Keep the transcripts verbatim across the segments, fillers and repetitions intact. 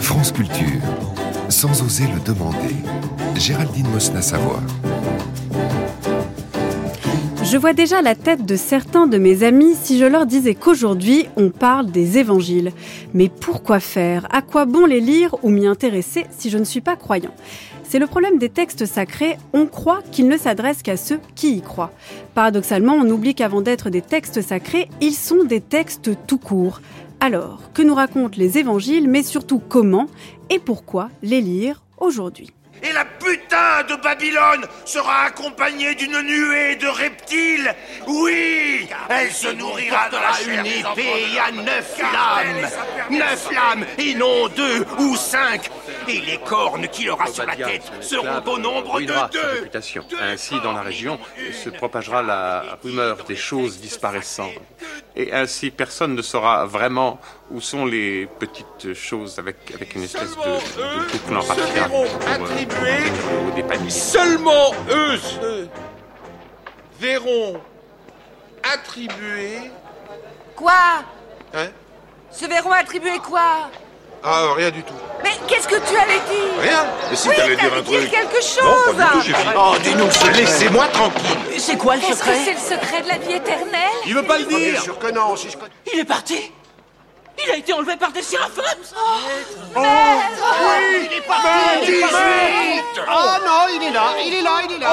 France Culture, sans oser le demander, Géraldine Mosna-Savoie. Je vois déjà la tête de certains de mes amis si je leur disais qu'aujourd'hui, on parle des évangiles. Mais pourquoi faire ? À quoi bon les lire ou m'y intéresser si je ne suis pas croyant ? C'est le problème des textes sacrés, on croit qu'ils ne s'adressent qu'à ceux qui y croient. Paradoxalement, on oublie qu'avant d'être des textes sacrés, ils sont des textes tout court. Alors, que nous racontent les évangiles, mais surtout comment et pourquoi les lire aujourd'hui ? Et la putain de Babylone sera accompagnée d'une nuée de reptiles. Oui, elle se nourrira de la chair des enfants. Une épée à neuf lames. Neuf lames et non deux ou cinq. Et les cornes qu'il aura sur la tête seront au nombre de deux. Réputation. Ainsi, dans la région, se propagera la rumeur des choses disparaissant. Et ainsi, personne ne saura vraiment où sont les petites choses avec, avec une espèce de, de boucle en particulier pour euh, des paniers. Seulement eux se verront attribuer... Quoi ? Hein ? Se verront attribuer quoi ? Ah, rien du tout. Mais qu'est-ce que tu avais dit ? Rien. Mais si oui, t'allais dire un truc. Dire quelque chose. Non, pas du tout, j'ai fini. Oh, dis-nous, laissez-moi tranquille. C'est quoi le Est-ce secret ? Est-ce que c'est le secret de la vie éternelle ? Il veut pas le dire. Bien sûr que non, si je... Il est parti. Il a été enlevé par des séraphin. Oh, oh oui, il est parti. dix-huit. Oh non, il est là, il est là, il est là.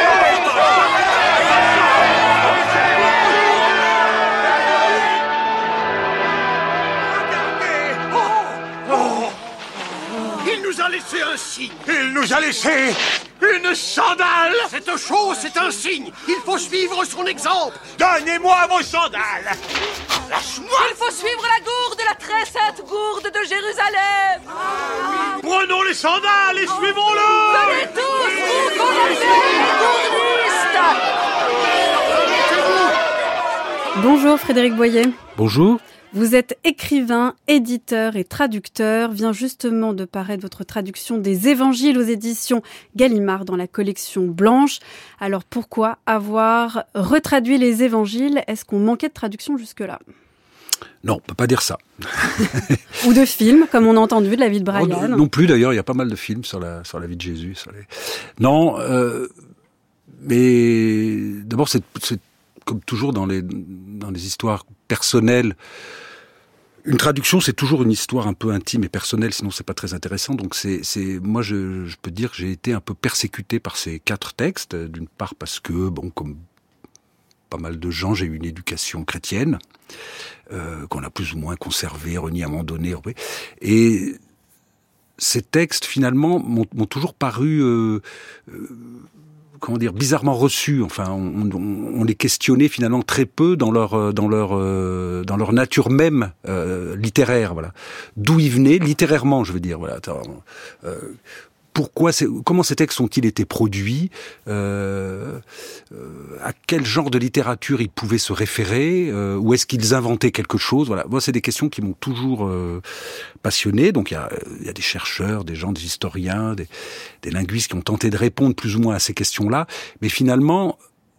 Il nous a laissé un signe. Il nous a laissé une sandale. Cette chose, c'est un signe. Il faut suivre son exemple. Donnez-moi vos sandales. Lâche-moi. Il faut suivre la gourde, la très sainte gourde de Jérusalem. Ah, oui. Prenons les sandales et suivons-le. Venez tous, vous qu'on appelle les gourdistes. Bonjour Frédéric Boyer. Bonjour. Vous êtes écrivain, éditeur et traducteur. Vient justement de paraître votre traduction des Évangiles aux éditions Gallimard dans la collection Blanche. Alors pourquoi avoir retraduit les Évangiles ? Est-ce qu'on manquait de traduction jusque-là ? Non, on ne peut pas dire ça. Ou de films, comme on a entendu, de la vie de Brian. Oh, non plus, d'ailleurs, il y a pas mal de films sur la, sur la vie de Jésus. Sur les... Non, euh, mais d'abord, c'est, c'est comme toujours dans les, dans les histoires personnelles. Une traduction, c'est toujours une histoire un peu intime et personnelle, sinon c'est pas très intéressant. Donc c'est, c'est, moi je, je peux dire que j'ai été un peu persécuté par ces quatre textes. D'une part parce que, bon, comme pas mal de gens, j'ai eu une éducation chrétienne euh, qu'on a plus ou moins conservée, reniée à un moment donné. Et ces textes, finalement, m'ont, m'ont toujours paru... Euh, euh, comment dire, bizarrement reçus. Enfin, on, on, on les questionnait finalement très peu dans leur dans leur euh, dans leur nature même euh, littéraire. Voilà. D'où ils venaient littérairement, je veux dire. Voilà. Euh, pourquoi, c'est, comment ces textes ont-ils été produits, euh, euh, à quel genre de littérature ils pouvaient se référer, euh, ou est-ce qu'ils inventaient quelque chose. Voilà, moi c'est des questions qui m'ont toujours euh, passionné. Donc il y a, il y a des chercheurs, des gens, des historiens, des, des linguistes qui ont tenté de répondre plus ou moins à ces questions-là, mais finalement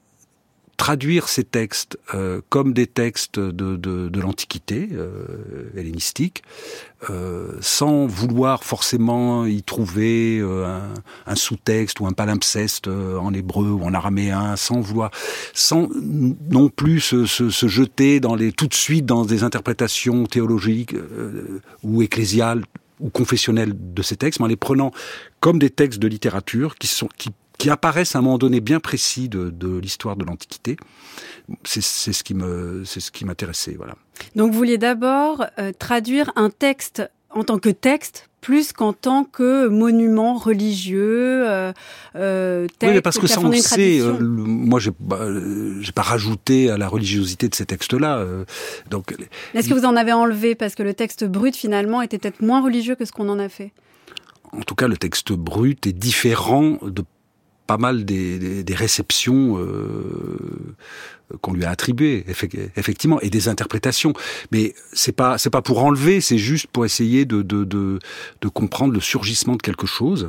traduire ces textes euh, comme des textes de, de, de l'Antiquité euh, hellénistique, euh, sans vouloir forcément y trouver euh, un, un sous-texte ou un palimpseste euh, en hébreu ou en araméen, sans vouloir, sans non plus se, se, se jeter dans les, tout de suite dans des interprétations théologiques euh, ou ecclésiales ou confessionnelles de ces textes, mais en les prenant comme des textes de littérature qui sont qui qui apparaissent à un moment donné bien précis de, de l'histoire de l'Antiquité. C'est, c'est ce qui me, c'est ce qui m'intéressait, voilà. Donc vous vouliez d'abord euh, traduire un texte en tant que texte, plus qu'en tant que monument religieux, euh, euh, texte. Oui, mais parce que ça, on le sait. Euh, tradition. moi, j'ai, bah, euh, j'ai pas rajouté à la religiosité de ces textes-là. Euh, donc. Est-ce que vous en avez enlevé parce que le texte brut finalement était peut-être moins religieux que ce qu'on en a fait ? En tout cas, le texte brut est différent de pas mal des, des, des réceptions euh, qu'on lui a attribuées, effectivement, et des interprétations. Mais c'est pas c'est pas pour enlever, c'est juste pour essayer de de de, de comprendre le surgissement de quelque chose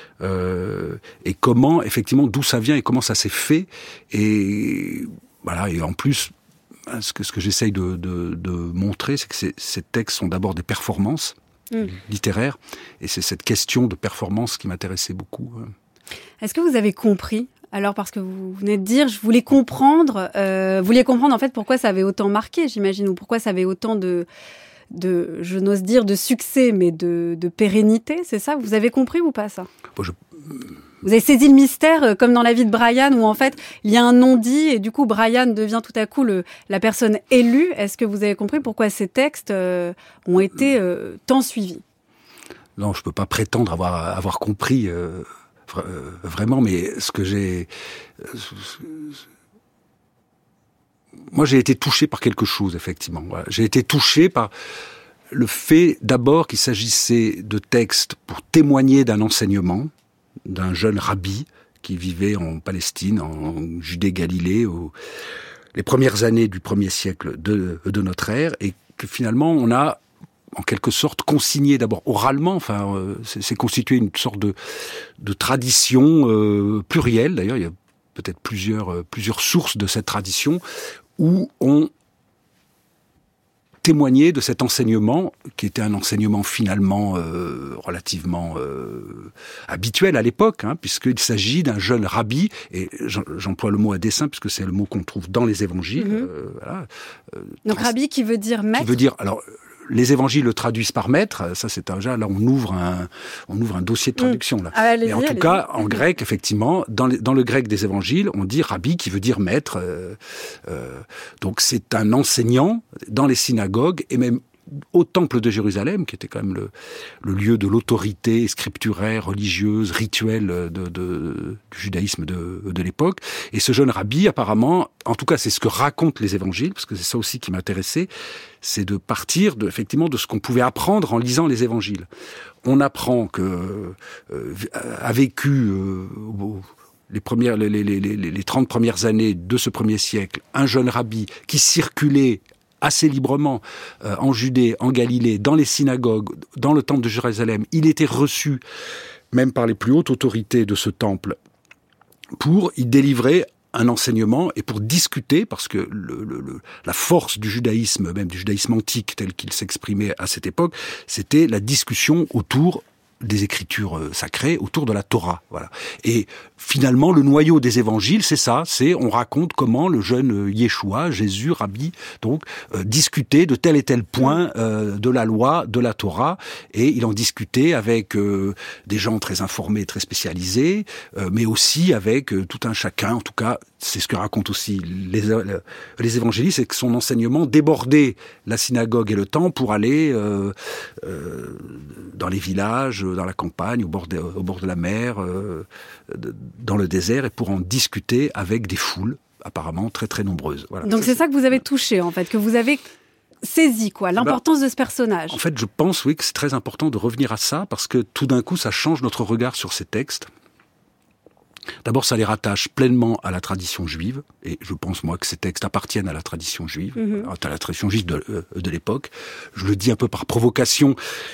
euh, et comment, effectivement, d'où ça vient et comment ça s'est fait. Et voilà. Et en plus, ce que ce que j'essaye de de, de montrer, c'est que ces, ces textes sont d'abord des performances. mmh. littéraire. Et c'est cette question de performance qui m'intéressait beaucoup. Est-ce que vous avez compris ? Alors, parce que vous venez de dire, je voulais comprendre, euh, vous vouliez comprendre en fait pourquoi ça avait autant marqué, j'imagine, ou pourquoi ça avait autant de, de je n'ose dire de succès, mais de, de pérennité, c'est ça ? Vous avez compris ou pas ça ? Bon, je... Vous avez saisi le mystère, euh, comme dans la vie de Brian, où en fait, il y a un non-dit, et du coup, Brian devient tout à coup le, la personne élue. Est-ce que vous avez compris pourquoi ces textes euh, ont été euh, tant suivis ? Non, je peux pas prétendre avoir, avoir compris... Euh... Vraiment, mais ce que j'ai... Moi, j'ai été touché par quelque chose, effectivement. Voilà. J'ai été touché par le fait, d'abord, qu'il s'agissait de textes pour témoigner d'un enseignement, d'un jeune rabbi qui vivait en Palestine, en Judée-Galilée, aux... les premières années du premier siècle de, de notre ère, et que finalement, on a... en quelque sorte consigné d'abord oralement, enfin euh, c'est, c'est constitué une sorte de, de tradition euh, plurielle, d'ailleurs il y a peut-être plusieurs, euh, plusieurs sources de cette tradition, où on témoignait de cet enseignement, qui était un enseignement finalement euh, relativement euh, habituel à l'époque, hein, puisqu'il s'agit d'un jeune rabbi, et j'emploie le mot à dessein, puisque c'est le mot qu'on trouve dans les évangiles. Mmh. Euh, voilà, euh, Donc trans- rabbi qui veut dire maître. Qui veut dire, alors... Les évangiles le traduisent par maître, ça c'est déjà, là on ouvre un, on ouvre un dossier de traduction, là. Ah, Mais en tout cas, en grec, effectivement, dans, les, dans le grec des évangiles, on dit rabbi qui veut dire maître, euh, euh, donc c'est un enseignant dans les synagogues, et même au temple de Jérusalem, qui était quand même le, le lieu de l'autorité scripturaire, religieuse, rituelle de, de, du judaïsme de, de l'époque. Et ce jeune rabbi, apparemment, en tout cas c'est ce que racontent les évangiles, parce que c'est ça aussi qui m'intéressait, c'est de partir de, effectivement de ce qu'on pouvait apprendre en lisant les évangiles. On apprend que euh, a vécu euh, les premières, les, les, les, les trente premières années de ce premier siècle, un jeune rabbi qui circulait assez librement euh, en Judée, en Galilée, dans les synagogues, dans le temple de Jérusalem. Il était reçu même par les plus hautes autorités de ce temple pour y délivrer un enseignement et pour discuter, parce que le, le, le, la force du judaïsme, même du judaïsme antique tel qu'il s'exprimait à cette époque, c'était la discussion autour des écritures sacrées, autour de la Torah, voilà. Et finalement, le noyau des évangiles, c'est ça, c'est on raconte comment le jeune Yeshua, Jésus, Rabbi, donc euh, discutait de tel et tel point euh, de la loi, de la Torah, et il en discutait avec euh, des gens très informés, très spécialisés, euh, mais aussi avec euh, tout un chacun. En tout cas, c'est ce que racontent aussi les, les évangélistes, c'est que son enseignement débordait la synagogue et le temple pour aller euh, euh, dans les villages, dans la campagne, au bord de, au bord de la mer, euh, dans le désert, et pour en discuter avec des foules apparemment très très nombreuses. Voilà. Donc ça, c'est ça que vous avez touché en fait, que vous avez saisi quoi, l'importance bah, de ce personnage. En fait, je pense oui que c'est très important de revenir à ça, parce que tout d'un coup, ça change notre regard sur ces textes. D'abord, ça les rattache pleinement à la tradition juive, et je pense, moi, que ces textes appartiennent à la tradition juive, mm-hmm. à la tradition juive de, euh, de l'époque. Je le dis un peu par provocation.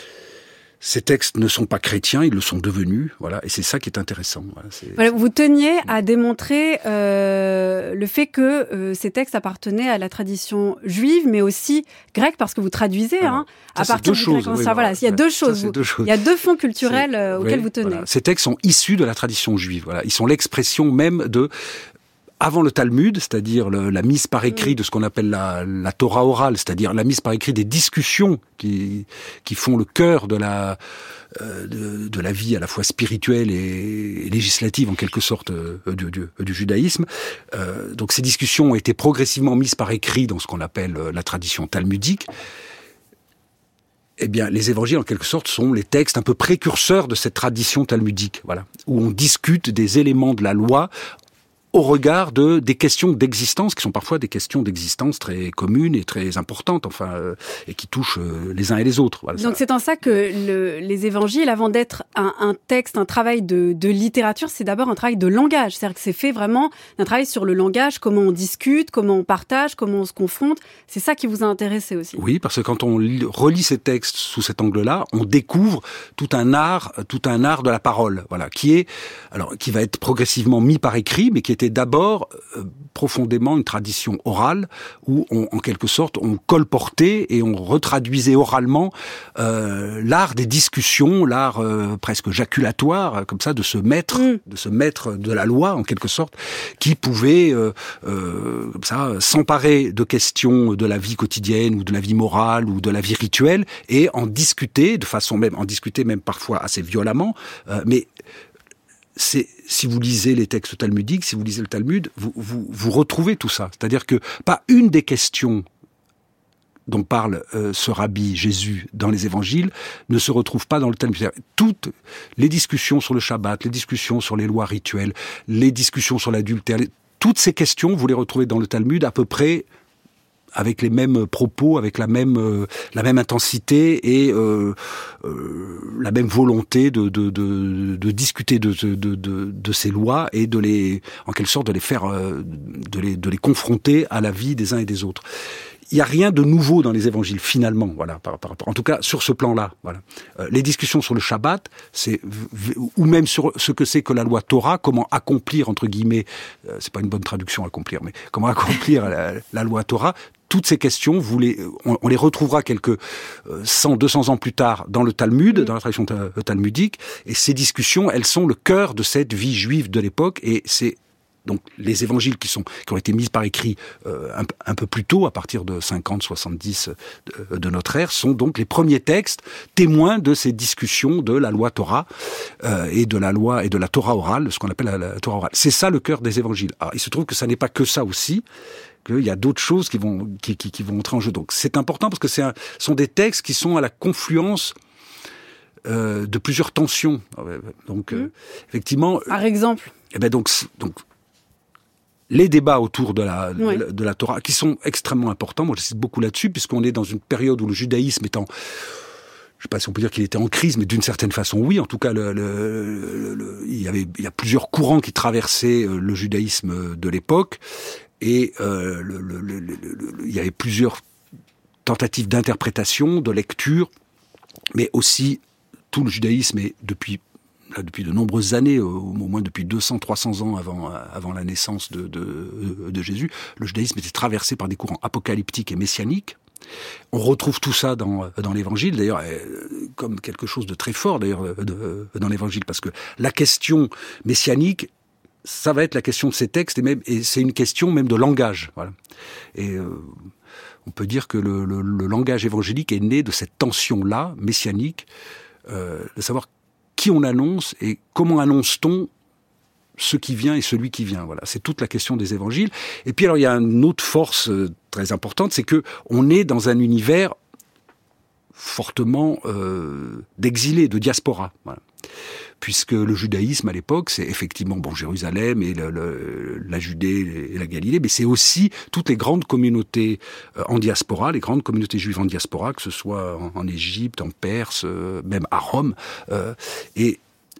Ces textes ne sont pas chrétiens, ils le sont devenus, voilà, et c'est ça qui est intéressant. Voilà, c'est, voilà, vous teniez à démontrer euh, le fait que euh, ces textes appartenaient à la tradition juive, mais aussi grecque, parce que vous traduisez Alors, hein, ça, à partir du choses, grec. Oui, ça, voilà, il y a deux choses. Ça, deux choses. Il y a deux fonds culturels euh, auxquels oui, vous tenez. Voilà. Ces textes sont issus de la tradition juive. Voilà, ils sont l'expression même de. Avant le Talmud, c'est-à-dire le, la mise par écrit de ce qu'on appelle la, la Torah orale, c'est-à-dire la mise par écrit des discussions qui, qui font le cœur de la, euh, de, de la vie à la fois spirituelle et, et législative en quelque sorte euh, du, du, du judaïsme. Euh, donc ces discussions ont été progressivement mises par écrit dans ce qu'on appelle euh, la tradition talmudique. Eh bien, les évangiles, en quelque sorte, sont les textes un peu précurseurs de cette tradition talmudique, voilà, où on discute des éléments de la loi au regard de des questions d'existence qui sont parfois des questions d'existence très communes et très importantes, enfin, euh, et qui touchent euh, les uns et les autres. Voilà, Donc ça. C'est en ça que le, les évangiles, avant d'être un, un texte, un travail de, de littérature, c'est d'abord un travail de langage. C'est-à-dire que c'est fait vraiment un travail sur le langage, comment on discute, comment on partage, comment on se confronte. C'est ça qui vous a intéressé aussi. Oui, parce que quand on lit, relit ces textes sous cet angle-là, on découvre tout un art, tout un art de la parole, voilà, qui est, alors, qui va être progressivement mis par écrit, mais qui était était d'abord euh, profondément une tradition orale, où on, en quelque sorte on colportait et on retraduisait oralement euh, l'art des discussions, l'art euh, presque jaculatoire, comme ça, de ce maître, mmh. de ce maître de la loi en quelque sorte, qui pouvait euh, euh, comme ça s'emparer de questions de la vie quotidienne ou de la vie morale ou de la vie rituelle et en discuter de façon même, en discuter même parfois assez violemment, euh, mais c'est, si vous lisez les textes talmudiques, si vous lisez le Talmud, vous, vous, vous retrouvez tout ça. C'est-à-dire que pas une des questions dont parle euh, ce rabbi Jésus dans les évangiles ne se retrouve pas dans le Talmud. Toutes les discussions sur le Shabbat, les discussions sur les lois rituelles, les discussions sur l'adultère, les, toutes ces questions, vous les retrouvez dans le Talmud à peu près avec les mêmes propos, avec la même euh, la même intensité et euh, euh, la même volonté de de de, de discuter de, de de de ces lois et de les en quelque sorte de les faire euh, de les de les confronter à la vie des uns et des autres. Il y a rien de nouveau dans les évangiles finalement, voilà, par, par rapport, en tout cas sur ce plan-là, voilà. Euh, les discussions sur le Shabbat, c'est ou même sur ce que c'est que la loi Torah, comment accomplir entre guillemets, euh, c'est pas une bonne traduction accomplir, mais comment accomplir la, la loi Torah. Toutes ces questions, vous les, on, on les retrouvera quelques cent, deux cents ans plus tard dans le Talmud, dans la tradition talmudique, et ces discussions, elles sont le cœur de cette vie juive de l'époque, et c'est donc les évangiles qui sont qui ont été mis par écrit euh, un, un peu plus tôt, à partir de cinquante, soixante-dix de, de notre ère, sont donc les premiers textes témoins de ces discussions de la loi Torah euh, et de la loi et de la Torah orale, ce qu'on appelle la, la Torah orale. C'est ça le cœur des évangiles. Alors, il se trouve que ça n'est pas que ça aussi, qu'il y a d'autres choses qui vont qui, qui, qui vont entrer en jeu. Donc c'est important parce que c'est un, sont des textes qui sont à la confluence euh, de plusieurs tensions. Donc mmh. euh, effectivement. Par exemple. Eh ben donc donc. Les débats autour de la, oui. de, la, de la Torah, qui sont extrêmement importants. Moi, j'insiste beaucoup là-dessus, puisqu'on est dans une période où le judaïsme est en... Je ne sais pas si on peut dire qu'il était en crise, mais d'une certaine façon, oui. En tout cas, le, le, le, le, il y avait, il y a plusieurs courants qui traversaient le judaïsme de l'époque. Et euh, le, le, le, le, le, il y avait plusieurs tentatives d'interprétation, de lecture, mais aussi tout le judaïsme est depuis... Là, depuis de nombreuses années, au moins depuis deux cents, trois cents ans avant, avant la naissance de, de, de Jésus, le judaïsme était traversé par des courants apocalyptiques et messianiques. On retrouve tout ça dans, dans l'Évangile, d'ailleurs, comme quelque chose de très fort, d'ailleurs, de, dans l'Évangile, parce que la question messianique, ça va être la question de ces textes, et même, et c'est une question même de langage, voilà. Et euh, on peut dire que le, le, le langage évangélique est né de cette tension-là, messianique, euh, de savoir qui on annonce et comment annonce-t-on ce qui vient et celui qui vient. Voilà, c'est toute la question des évangiles. Et puis alors il y a une autre force très importante, c'est que on est dans un univers fortement euh, d'exilés, de diaspora. Voilà. Puisque le judaïsme à l'époque, c'est effectivement bon Jérusalem et le, le, la Judée et la Galilée, mais c'est aussi toutes les grandes communautés en diaspora, les grandes communautés juives en diaspora, que ce soit en, en Égypte, en Perse, euh, même à Rome, euh, et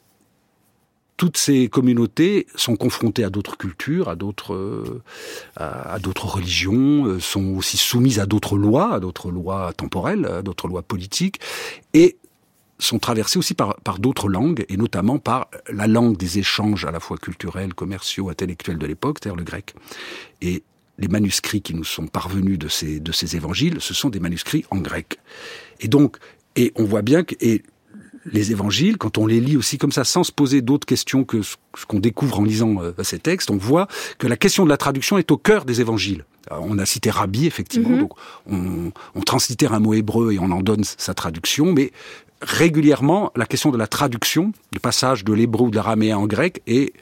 toutes ces communautés sont confrontées à d'autres cultures, à d'autres, euh, à, à d'autres religions, euh, sont aussi soumises à d'autres lois, à d'autres lois temporelles, à d'autres lois politiques, et sont traversées aussi par, par d'autres langues, et notamment par la langue des échanges à la fois culturels, commerciaux, intellectuels de l'époque, c'est-à-dire le grec. Et les manuscrits qui nous sont parvenus de ces, de ces évangiles, ce sont des manuscrits en grec. Et donc, et on voit bien que et les évangiles, quand on les lit aussi comme ça, sans se poser d'autres questions que ce qu'on découvre en lisant euh, ces textes, on voit que la question de la traduction est au cœur des évangiles. Alors, on a cité Rabbi, effectivement, mm-hmm. donc on, on translittère un mot hébreu et on en donne sa traduction, mais régulièrement, la question de la traduction, le passage de l'hébreu ou de l'araméen en grec, est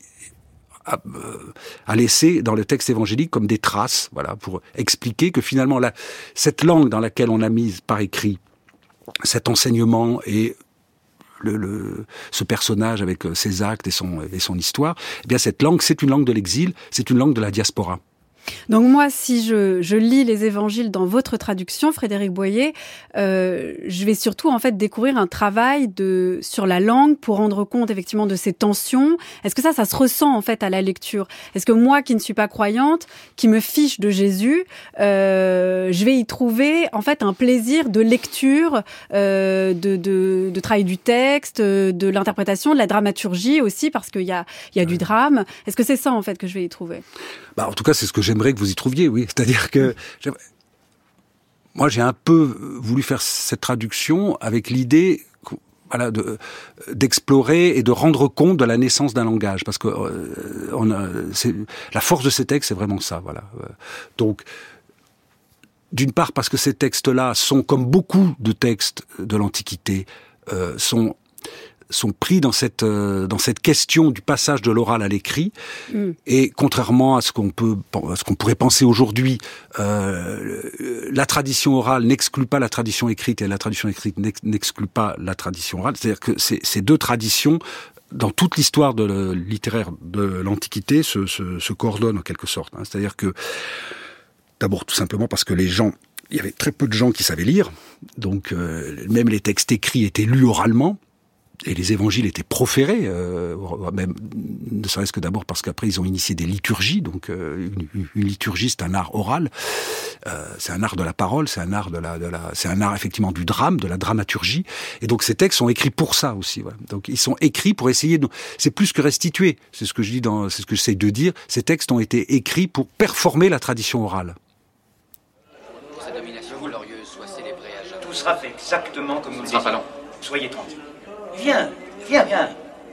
à, à laisser dans le texte évangélique comme des traces, voilà, pour expliquer que finalement, la, cette langue dans laquelle on a mis par écrit cet enseignement et le, le, ce personnage avec ses actes et son, et son histoire, eh bien cette langue, c'est une langue de l'exil, c'est une langue de la diaspora. Donc moi, si je, je lis les évangiles dans votre traduction, Frédéric Boyer, euh, je vais surtout en fait découvrir un travail de sur la langue pour rendre compte effectivement de ces tensions. Est-ce que ça, ça se ressent en fait à la lecture? Est-ce que moi, qui ne suis pas croyante, qui me fiche de Jésus, euh, je vais y trouver en fait un plaisir de lecture, euh, de, de, de travail du texte, de l'interprétation, de la dramaturgie aussi, parce qu'il y a, il y a du drame. Est-ce que c'est ça en fait que je vais y trouver? Bah, en tout cas, c'est ce que j'aimerais que vous y trouviez, oui. C'est-à-dire que moi, j'ai un peu voulu faire cette traduction avec l'idée, voilà, de, d'explorer et de rendre compte de la naissance d'un langage, parce que euh, on a, c'est, la force de ces textes, c'est vraiment ça, voilà. Donc, d'une part, parce que ces textes-là sont, comme beaucoup de textes de l'Antiquité, euh, sont sont pris dans cette euh, dans cette question du passage de l'oral à l'écrit, mm. et contrairement à ce qu'on peut à ce qu'on pourrait penser aujourd'hui, euh, la tradition orale n'exclut pas la tradition écrite et la tradition écrite n'exclut pas la tradition orale. C'est-à-dire que ces, ces deux traditions, dans toute l'histoire de le, littéraire de l'Antiquité, se, se, se coordonnent en quelque sorte. Hein. C'est-à-dire que d'abord, tout simplement parce que les gens, il y avait très peu de gens qui savaient lire, donc euh, même les textes écrits étaient lus oralement. Et les évangiles étaient proférés, euh, même, ne serait-ce que d'abord parce qu'après ils ont initié des liturgies. Donc euh, une, une liturgie, c'est un art oral, euh, c'est un art de la parole, c'est un art de la, de la, c'est un art effectivement du drame, de la dramaturgie. Et donc ces textes sont écrits pour ça aussi. Voilà. Donc ils sont écrits pour essayer de, c'est plus que restituer. C'est ce que je dis dans, c'est ce que j'essaie de dire. Ces textes ont été écrits pour performer la tradition orale. Pour sa domination glorieuse soit célébrée à jamais. Tout sera fait exactement comme nous le désirons. Soyez tranquille. Viens, viens, viens.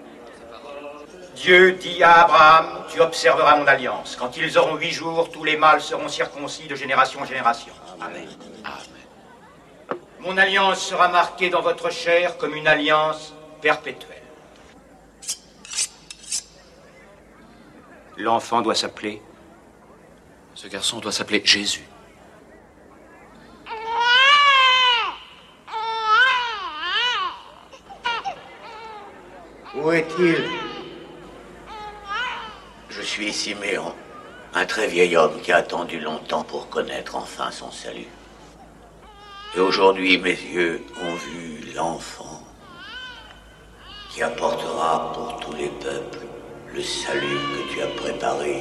Dieu dit à Abraham, tu observeras mon alliance. Quand ils auront huit jours, tous les mâles seront circoncis de génération en génération. Amen. Amen. Mon alliance sera marquée dans votre chair comme une alliance perpétuelle. L'enfant doit s'appeler... Ce garçon doit s'appeler Jésus. Où est-il? Je suis Siméon, un très vieil homme qui a attendu longtemps pour connaître enfin son salut. Et aujourd'hui, mes yeux ont vu l'enfant qui apportera pour tous les peuples le salut que tu as préparé.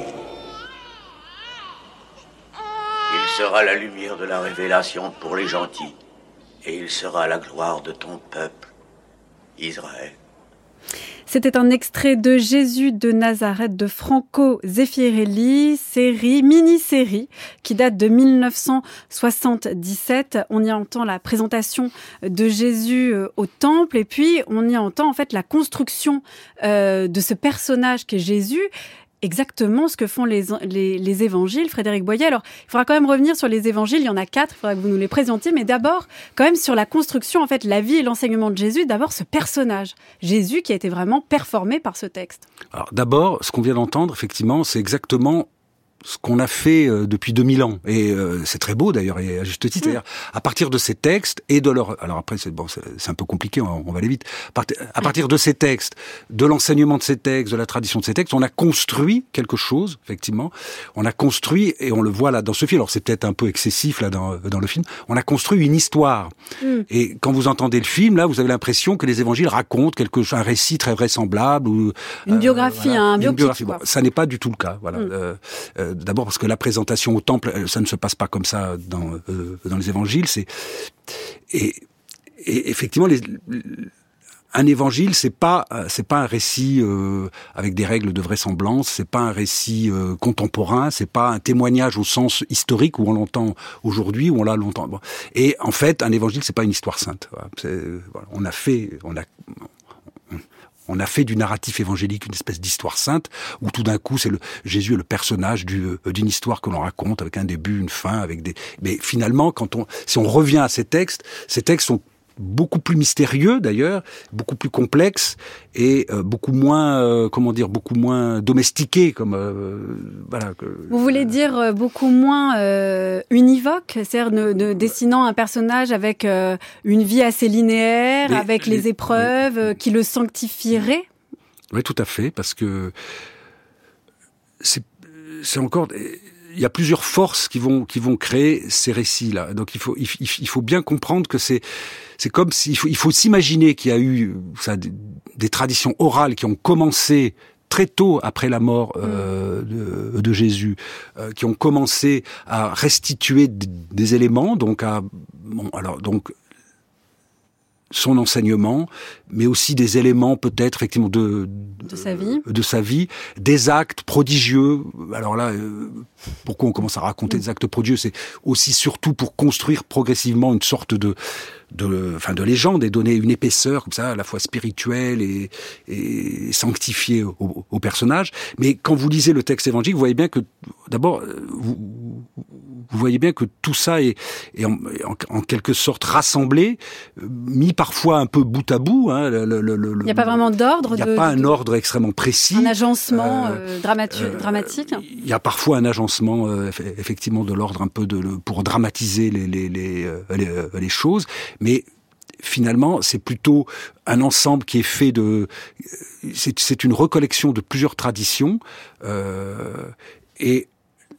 Il sera la lumière de la révélation pour les gentils, et il sera la gloire de ton peuple, Israël. C'était un extrait de Jésus de Nazareth de Franco Zeffirelli, série, mini-série, qui date de mille neuf cent soixante-dix-sept. On y entend la présentation de Jésus au temple, et puis on y entend en fait la construction euh, de ce personnage qu'est Jésus. Exactement ce que font les, les, les évangiles, Frédéric Boyer. Alors, il faudra quand même revenir sur les évangiles. Il y en a quatre, il faudra que vous nous les présentiez. Mais d'abord, quand même sur la construction, en fait, la vie et l'enseignement de Jésus. D'abord, ce personnage, Jésus, qui a été vraiment performé par ce texte. Alors, d'abord, ce qu'on vient d'entendre, effectivement, c'est exactement ce qu'on a fait euh, depuis deux mille ans. Et euh, c'est très beau, d'ailleurs, et à juste titre. Mmh. C'est-à-dire, à partir de ces textes et de leur... Alors après, c'est, bon, c'est, c'est un peu compliqué, on, on va aller vite. À partir de ces textes, de l'enseignement de ces textes, de la tradition de ces textes, on a construit quelque chose, effectivement. On a construit, et on le voit là dans ce film, alors c'est peut-être un peu excessif là dans, dans le film, on a construit une histoire. Mmh. Et quand vous entendez le film, là, vous avez l'impression que les évangiles racontent quelque chose, un récit très vraisemblable. Ou, une euh, biographie, voilà, un biopic. Biographie. Bon, ça n'est pas du tout le cas, voilà. Mmh. Euh, euh, D'abord parce que la présentation au temple, ça ne se passe pas comme ça dans, euh, dans les évangiles. C'est et, et effectivement, les, un évangile, c'est pas c'est pas un récit euh, avec des règles de vraisemblance. C'est pas un récit euh, contemporain. C'est pas un témoignage au sens historique où on l'entend aujourd'hui, où on l'a longtemps. Bon. Et en fait, un évangile, c'est pas une histoire sainte. Voilà. C'est, voilà. On a fait, on a On a fait du narratif évangélique une espèce d'histoire sainte, où tout d'un coup, c'est le Jésus est le personnage du, euh, d'une histoire que l'on raconte, avec un début, une fin, avec des... Mais finalement, quand on, si on revient à ces textes, ces textes sont beaucoup plus mystérieux d'ailleurs, beaucoup plus complexes et euh, beaucoup moins, euh, comment dire, beaucoup moins domestiqués, comme euh, voilà. Que, Vous voulez euh, dire euh, beaucoup moins euh, univoque, c'est-à-dire de, de, dessinant un personnage avec euh, une vie assez linéaire, mais, avec les, les épreuves, euh, qui le sanctifieraient. Oui, tout à fait, parce que c'est, c'est encore. il y a plusieurs forces qui vont qui vont créer ces récits-là. Donc il faut il, il faut bien comprendre que c'est c'est comme s'il faut il faut s'imaginer qu'il y a eu ça des, des traditions orales qui ont commencé très tôt après la mort euh, de, de Jésus, euh, qui ont commencé à restituer d- des éléments, donc à bon alors donc son enseignement, mais aussi des éléments peut-être effectivement de, de, de sa vie, de sa vie, des actes prodigieux. Alors là, euh, pourquoi on commence à raconter mmh. des actes prodigieux, c'est aussi surtout pour construire progressivement une sorte de de, enfin de légende et donner une épaisseur comme ça, à la fois spirituelle et, et sanctifiée au, au personnage. Mais quand vous lisez le texte évangélique, vous voyez bien que, d'abord, vous, vous voyez bien que tout ça est, est en, en, en quelque sorte rassemblé, mis parfois un peu bout à bout. Hein, le, le, le, il n'y a pas vraiment d'ordre. Il n'y a de, pas un ordre extrêmement précis. Un agencement euh, euh, dramatu- euh, dramatique. Il y a parfois un agencement, euh, effectivement, de l'ordre un peu de, pour dramatiser les, les, les, les, les choses. Mais finalement, c'est plutôt un ensemble qui est fait de... C'est, c'est une recollection de plusieurs traditions. Euh, et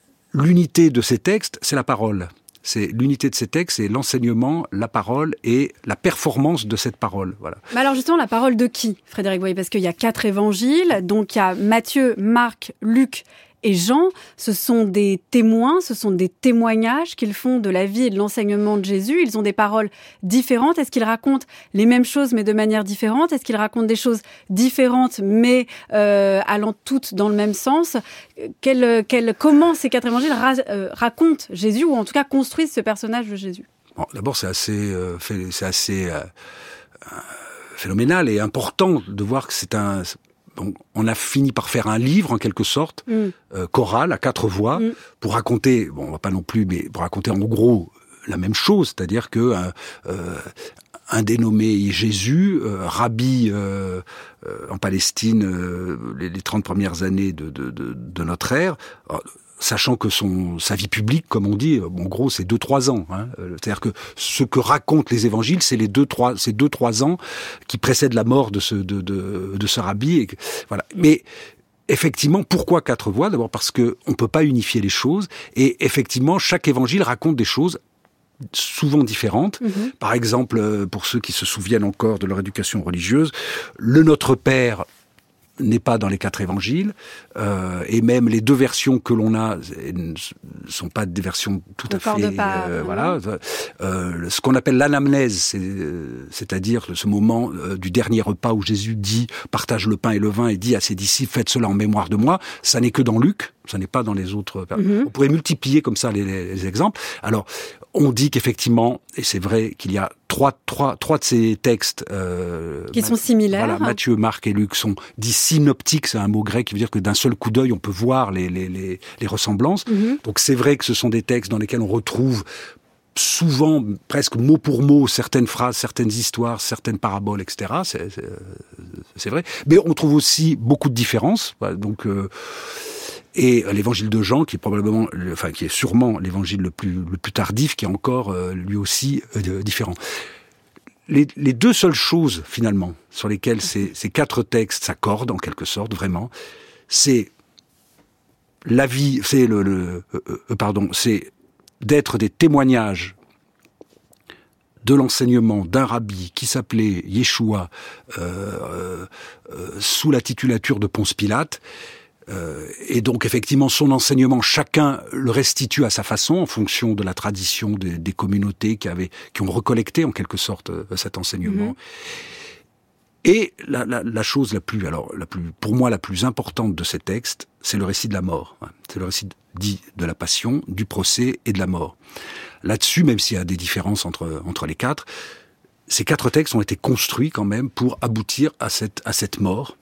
l'unité de ces textes, c'est la parole. C'est l'unité de ces textes, c'est l'enseignement, la parole et la performance de cette parole. Voilà. Mais alors justement, la parole de qui, Frédéric Boyer ? Parce qu'il y a quatre évangiles, donc il y a Matthieu, Marc, Luc et Jean. Ce sont des témoins, ce sont des témoignages qu'ils font de la vie et de l'enseignement de Jésus. Ils ont des paroles différentes. Est-ce qu'ils racontent les mêmes choses mais de manière différente ? Est-ce qu'ils racontent des choses différentes mais euh, allant toutes dans le même sens ? quel, quel, Comment ces quatre évangiles ra- euh, racontent Jésus, ou en tout cas construisent ce personnage de Jésus ? Bon, d'abord, c'est assez, euh, fait, c'est assez euh, euh, phénoménal et important de voir que c'est un... Donc, on a fini par faire un livre, en quelque sorte, mm. euh, choral, à quatre voix, mm. pour raconter, bon, on va pas non plus, mais pour raconter en gros la même chose, c'est-à-dire que euh, euh, un dénommé Jésus, euh, rabbi euh, euh, en Palestine, euh, les, les trente premières années de, de, de, de notre ère, euh, sachant que son sa vie publique, comme on dit, en gros, c'est deux trois ans. Hein. C'est-à-dire que ce que racontent les évangiles, c'est les deux trois ces deux trois ans qui précèdent la mort de ce de de, de ce rabbi. Et, voilà. Mais effectivement, pourquoi quatre voix ? D'abord parce que on peut pas unifier les choses. Et effectivement, chaque évangile raconte des choses souvent différentes. Mmh. Par exemple, pour ceux qui se souviennent encore de leur éducation religieuse, le Notre Père n'est pas dans les quatre évangiles, euh, et même les deux versions que l'on a ne sont pas des versions tout à fait... Pas, euh, voilà. Euh, ce qu'on appelle l'anamnèse, c'est, c'est-à-dire ce moment euh, du dernier repas où Jésus dit « partage le pain et le vin » et dit à ses disciples « faites cela en mémoire de moi », ça n'est que dans Luc, ça n'est pas dans les autres... Mm-hmm. On pourrait multiplier comme ça les, les, les exemples. Alors, on dit qu'effectivement, et c'est vrai qu'il y a trois, trois, trois de ces textes euh, qui sont similaires. Voilà, Matthieu, Marc et Luc sont dits synoptiques. C'est un mot grec qui veut dire que d'un seul coup d'œil, on peut voir les, les, les, les ressemblances. Mm-hmm. Donc c'est vrai que ce sont des textes dans lesquels on retrouve souvent, presque mot pour mot, certaines phrases, certaines histoires, certaines paraboles, et cetera. C'est, c'est, c'est vrai. Mais on trouve aussi beaucoup de différences. Donc... Euh, Et l'évangile de Jean, qui est probablement, enfin, qui est sûrement l'évangile le plus, le plus tardif, qui est encore, euh, lui aussi, euh, différent. Les, les deux seules choses, finalement, sur lesquelles ces, ces quatre textes s'accordent, en quelque sorte, vraiment, c'est la vie, c'est le, le euh, pardon, c'est d'être des témoignages de l'enseignement d'un rabbi qui s'appelait Yeshua, euh, euh, sous la titulature de Ponce Pilate. Euh, et donc effectivement son enseignement, chacun le restitue à sa façon en fonction de la tradition des, des communautés qui avaient, qui ont recollecté en quelque sorte euh, cet enseignement. Mmh. Et la, la, la chose la plus, alors la plus, pour moi la plus importante de ces textes, c'est le récit de la mort. C'est le récit dit de la passion, du procès et de la mort. Là-dessus, même s'il y a des différences entre entre les quatre, ces quatre textes ont été construits quand même pour aboutir à cette à cette mort.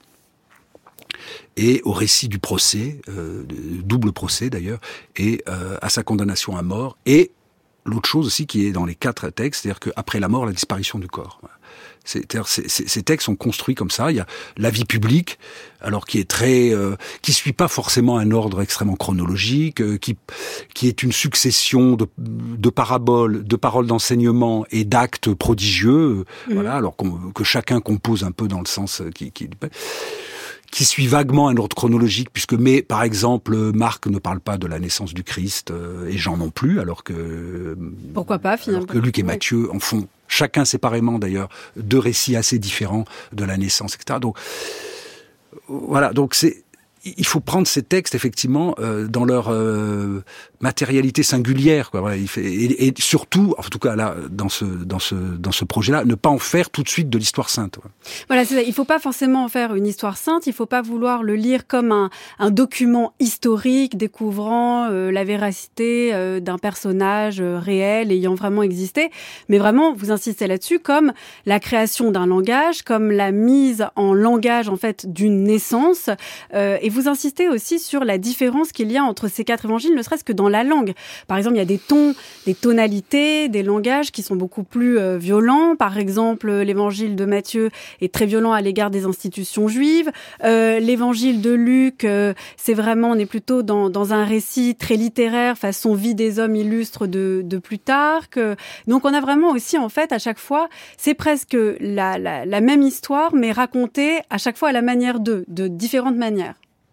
Et au récit du procès, euh, double procès d'ailleurs, et euh, à sa condamnation à mort. Et l'autre chose aussi qui est dans les quatre textes, c'est-à-dire qu'après la mort, la disparition du corps. C'est-à-dire, c'est, c'est, ces textes sont construits comme ça. Il y a la vie publique, alors qui est très, euh, qui suit pas forcément un ordre extrêmement chronologique, euh, qui qui est une succession de, de paraboles, de paroles d'enseignement et d'actes prodigieux. Mmh. Voilà, alors qu'on, que chacun compose un peu dans le sens qui. qui qui suit vaguement un ordre chronologique, puisque mais par exemple Marc ne parle pas de la naissance du Christ euh, et Jean non plus, alors que pourquoi pas finalement, alors que Luc et Matthieu en font chacun séparément d'ailleurs deux récits assez différents de la naissance, et cetera. Donc voilà, donc c'est il faut prendre ces textes effectivement euh, dans leur euh, matérialité singulière, quoi. Voilà, il fait, et, et surtout, en tout cas là, dans ce dans ce dans ce projet-là, ne pas en faire tout de suite de l'histoire sainte. Ouais. Voilà, c'est ça. Il faut pas forcément en faire une histoire sainte. Il faut pas vouloir le lire comme un un document historique découvrant euh, la véracité euh, d'un personnage euh, réel ayant vraiment existé. Mais vraiment, vous insistez là-dessus comme la création d'un langage, comme la mise en langage en fait d'une naissance. Euh, et vous insistez aussi sur la différence qu'il y a entre ces quatre évangiles, ne serait-ce que dans la langue. Par exemple, il y a des tons, des tonalités, des langages qui sont beaucoup plus euh, violents. Par exemple, l'évangile de Matthieu est très violent à l'égard des institutions juives. Euh, l'évangile de Luc, euh, c'est vraiment, on est plutôt dans, dans un récit très littéraire, façon vie des hommes illustres de, de Plutarque. Donc, on a vraiment aussi, en fait, à chaque fois, c'est presque la, la, la même histoire, mais racontée à chaque fois à la manière d'eux, de différentes manières.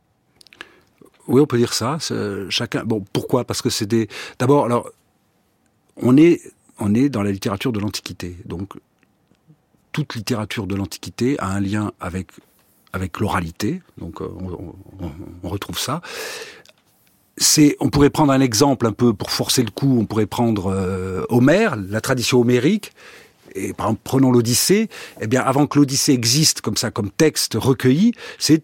Oui, on peut dire ça. Chacun. Bon, pourquoi ? Parce que c'est des. D'abord, alors, on est, on est dans la littérature de l'Antiquité. Donc, toute littérature de l'Antiquité a un lien avec avec l'oralité. Donc, on, on, on retrouve ça. C'est. On pourrait prendre un exemple un peu pour forcer le coup. On pourrait prendre euh, Homère, la tradition homérique. Et par exemple, prenons l'Odyssée. Eh bien, avant que l'Odyssée existe comme ça, comme texte recueilli, c'est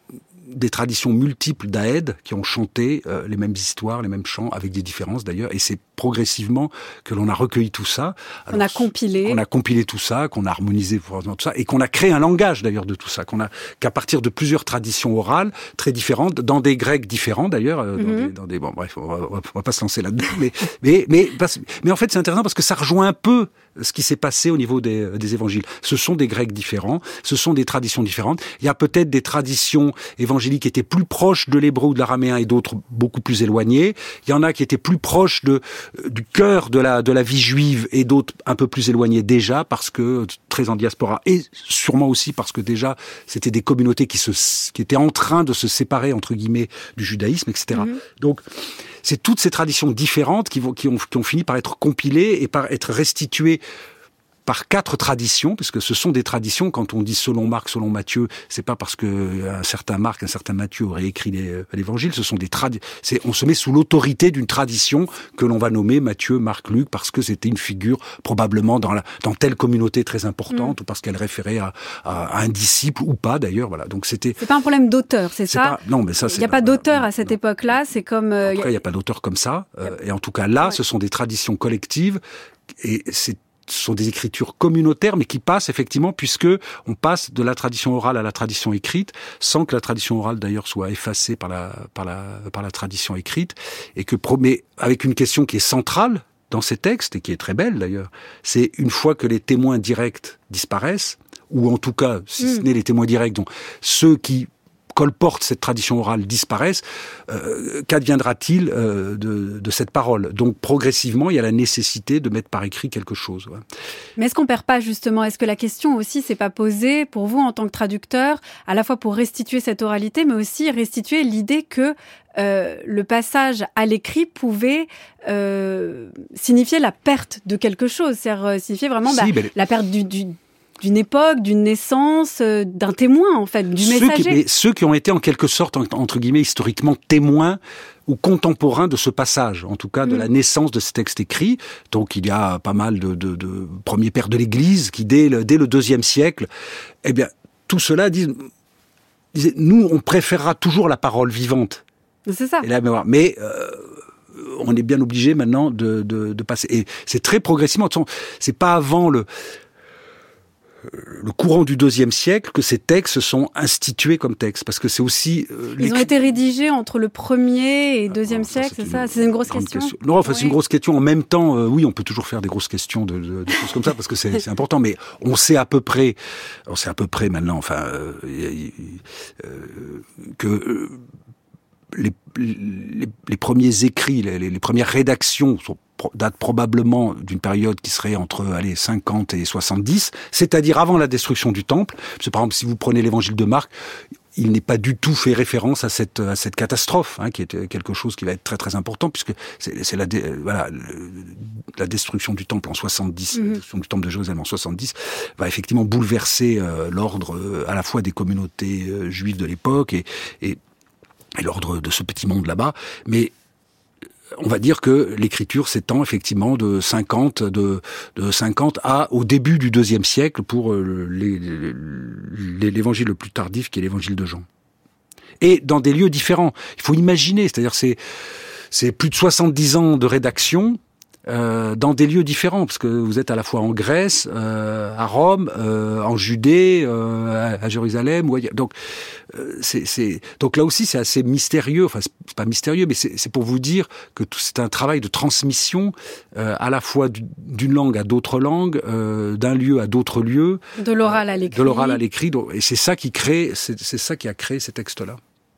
des traditions multiples d'Aèdes qui ont chanté euh, les mêmes histoires, les mêmes chants, avec des différences d'ailleurs, et c'est progressivement que l'on a recueilli tout ça. Alors, on a compilé. On a compilé tout ça, qu'on a harmonisé pour tout ça, et qu'on a créé un langage d'ailleurs de tout ça, qu'on a, qu'à partir de plusieurs traditions orales très différentes, dans des Grecs différents d'ailleurs, euh, mm-hmm. dans, des, dans des, bon bref, on va, on va pas se lancer là-dedans, mais, mais, mais, parce, mais en fait c'est intéressant parce que ça rejoint un peu ce qui s'est passé au niveau des, des évangiles. Ce sont des Grecs différents, ce sont des traditions différentes. Il y a peut-être des traditions évangéliques qui étaient plus proches de l'hébreu ou de l'araméen et d'autres beaucoup plus éloignées. Il y en a qui étaient plus proches de, du cœur de la, de la vie juive et d'autres un peu plus éloignées déjà parce que très en diaspora et sûrement aussi parce que déjà c'était des communautés qui se, qui étaient en train de se séparer entre guillemets du judaïsme, et cetera. Mm-hmm. Donc, c'est toutes ces traditions différentes qui, vont, qui, ont, qui ont fini par être compilées et par être restituées par quatre traditions, puisque ce sont des traditions. Quand on dit selon Marc, selon Matthieu, c'est pas parce que un certain Marc, un certain Matthieu aurait écrit les, l'évangile. Ce sont des traditions. On se met sous l'autorité d'une tradition que l'on va nommer Matthieu, Marc, Luc, parce que c'était une figure probablement dans, la, dans telle communauté très importante, mmh. ou parce qu'elle référait à, à, à un disciple ou pas d'ailleurs. Voilà. Donc c'était. C'est pas un problème d'auteur, c'est, c'est ça. Pas, non, mais ça. Il n'y a pas voilà, d'auteur à cette non. époque-là. C'est comme. Euh, en tout cas, il n'y a pas d'auteur comme ça. Euh, et en tout cas, là, ouais. ce sont des traditions collectives et c'est Ce sont des écritures communautaires, mais qui passent effectivement, puisque on passe de la tradition orale à la tradition écrite, sans que la tradition orale d'ailleurs soit effacée par la par la par la tradition écrite, et que mais avec une question qui est centrale dans ces textes et qui est très belle d'ailleurs, c'est une fois que les témoins directs disparaissent, ou en tout cas, si mmh. ce n'est les témoins directs, donc ceux qui colportent cette tradition orale disparaissent, euh, qu'adviendra-t-il euh, de, de cette parole ? Donc progressivement, il y a la nécessité de mettre par écrit quelque chose. Ouais. Mais est-ce qu'on perd pas justement ? Est-ce que la question aussi s'est pas posée pour vous en tant que traducteur, à la fois pour restituer cette oralité, mais aussi restituer l'idée que euh, le passage à l'écrit pouvait euh, signifier la perte de quelque chose, c'est-à-dire euh, signifier vraiment si, bah, la perte du, du d'une époque, d'une naissance, euh, d'un témoin, en fait, du ceux messager. Qui, mais ceux qui ont été en quelque sorte, entre guillemets, historiquement témoins ou contemporains de ce passage, en tout cas de mmh. la naissance de ce texte écrit. Donc il y a pas mal de, de, de premiers pères de l'Église qui, dès le, dès le deuxième siècle, eh bien, tout cela disent, disent, nous, on préférera toujours la parole vivante. C'est ça. Et la mémoire. Mais euh, on est bien obligé maintenant de, de, de passer. Et c'est très progressivement. C'est pas avant le... le courant du deuxième siècle que ces textes sont institués comme textes, parce que c'est aussi... Euh, Ils ont été rédigés entre le premier et deuxième ah, siècle, ça, c'est, c'est ça une, C'est une grosse question, question. Non, enfin, oui. c'est une grosse question. En même temps, euh, oui, on peut toujours faire des grosses questions de, de, de choses comme ça, parce que c'est, c'est important, mais on sait à peu près, on sait à peu près maintenant, enfin, euh, euh, que... Euh, Les, les, les premiers écrits, les, les premières rédactions sont, datent probablement d'une période qui serait entre allez, cinquante et soixante-dix, c'est-à-dire avant la destruction du temple. Parce que, par exemple, si vous prenez l'évangile de Marc, il n'est pas du tout fait référence à cette à cette catastrophe, hein, qui est quelque chose qui va être très très important, puisque c'est, c'est la dé, voilà le, la destruction du temple en soixante-dix, mmh. la destruction du temple de Jérusalem en soixante-dix va effectivement bouleverser euh, l'ordre euh, à la fois des communautés euh, juives de l'époque et, et et l'ordre de ce petit monde là-bas, mais on va dire que l'écriture s'étend effectivement de cinquante, de, de cinquante à au début du deuxième siècle pour les, les, l'évangile le plus tardif qui est l'évangile de Jean. Et dans des lieux différents. Il faut imaginer, c'est-à-dire c'est, c'est plus de soixante-dix ans de rédaction euh, dans des lieux différents, parce que vous êtes à la fois en Grèce, euh, à Rome, euh, en Judée, euh, à, à Jérusalem, ou ailleurs. Donc, euh, c'est, c'est, donc là aussi c'est assez mystérieux, enfin c'est pas mystérieux, mais c'est, c'est pour vous dire que tout, c'est un travail de transmission euh, à la fois d'une langue à d'autres langues, euh, d'un lieu à d'autres lieux. De l'oral à l'écrit. De l'oral à l'écrit, donc, et c'est ça qui crée, c'est, c'est ça qui a créé ces textes-là.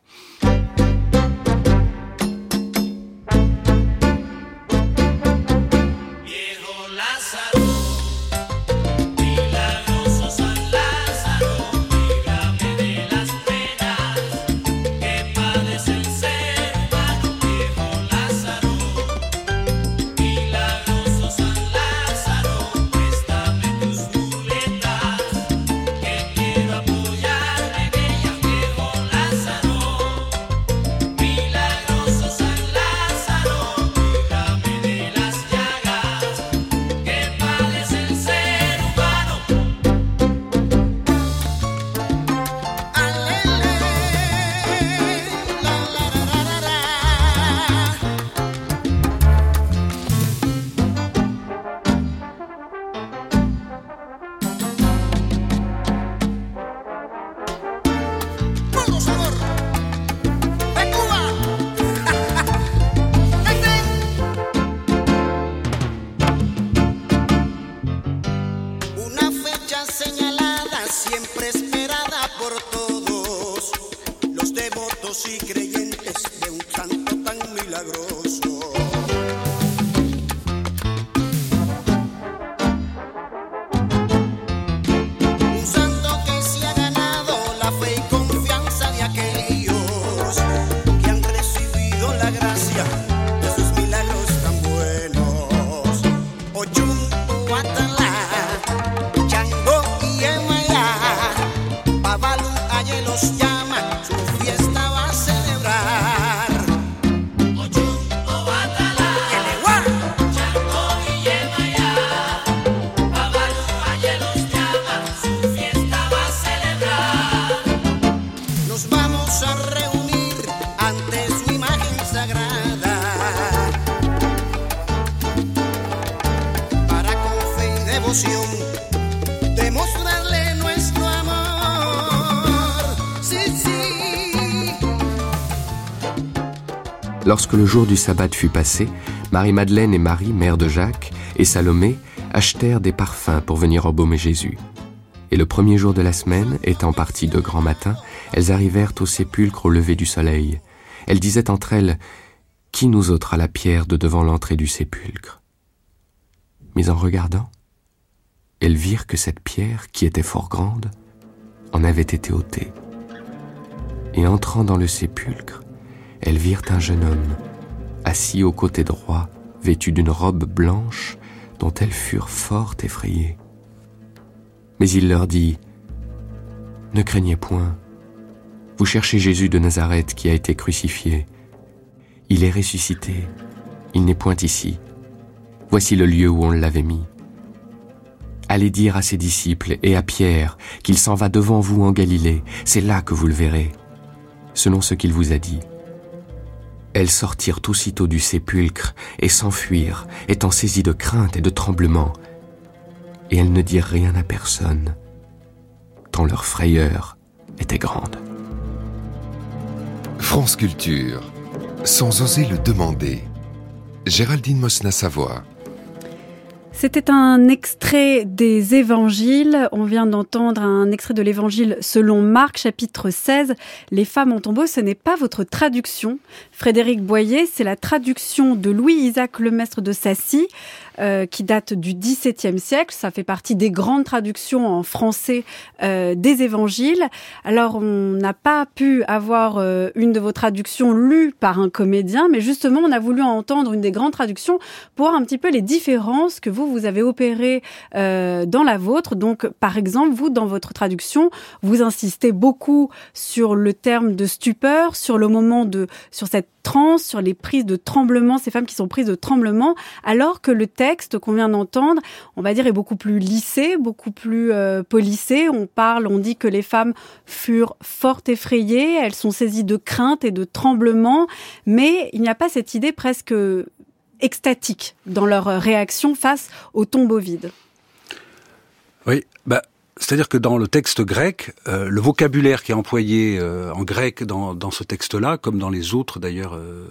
Lorsque le jour du sabbat fut passé, Marie-Madeleine et Marie, mère de Jacques, et Salomé achetèrent des parfums pour venir embaumer Jésus. Et le premier jour de la semaine, étant parties de grand matin, elles arrivèrent au sépulcre au lever du soleil. Elles disaient entre elles, « Qui nous ôtera la pierre de devant l'entrée du sépulcre ?» Mais en regardant, elles virent que cette pierre, qui était fort grande, en avait été ôtée. Et entrant dans le sépulcre, elles virent un jeune homme, assis au côté droit, vêtu d'une robe blanche, dont elles furent fort effrayées. Mais il leur dit, « Ne craignez point, vous cherchez Jésus de Nazareth qui a été crucifié. Il est ressuscité, il n'est point ici. Voici le lieu où on l'avait mis. Allez dire à ses disciples et à Pierre qu'il s'en va devant vous en Galilée, c'est là que vous le verrez, selon ce qu'il vous a dit. » Elles sortirent aussitôt du sépulcre et s'enfuirent, étant saisies de crainte et de tremblement. Et elles ne dirent rien à personne, tant leur frayeur était grande. France Culture, sans oser le demander. Géraldine Mosna-Savoie. C'était un extrait des évangiles. On vient d'entendre un extrait de l'évangile selon Marc, chapitre seize. Les femmes en tombeau, ce n'est pas votre traduction. Frédéric Boyer, c'est la traduction de Louis-Isaac Lemestre de Sacy. euh, qui date du dix-septième siècle. Ça fait partie des grandes traductions en français euh, des évangiles. Alors, on n'a pas pu avoir euh, une de vos traductions lue par un comédien, mais justement, on a voulu entendre une des grandes traductions pour voir un petit peu les différences que vous, vous avez opérées euh, dans la vôtre. Donc, par exemple, vous, dans votre traduction, vous insistez beaucoup sur le terme de stupeur, sur le moment de, sur cette transe, sur les prises de tremblement, ces femmes qui sont prises de tremblement, alors que le texte qu'on vient d'entendre, on va dire, est beaucoup plus lissé, beaucoup plus euh, polissé. On parle, on dit que les femmes furent fort effrayées, elles sont saisies de crainte et de tremblement, mais il n'y a pas cette idée presque extatique dans leur réaction face au tombeau vide. Oui, bah... c'est-à-dire que dans le texte grec, euh, le vocabulaire qui est employé euh, en grec dans, dans ce texte-là, comme dans les autres d'ailleurs euh,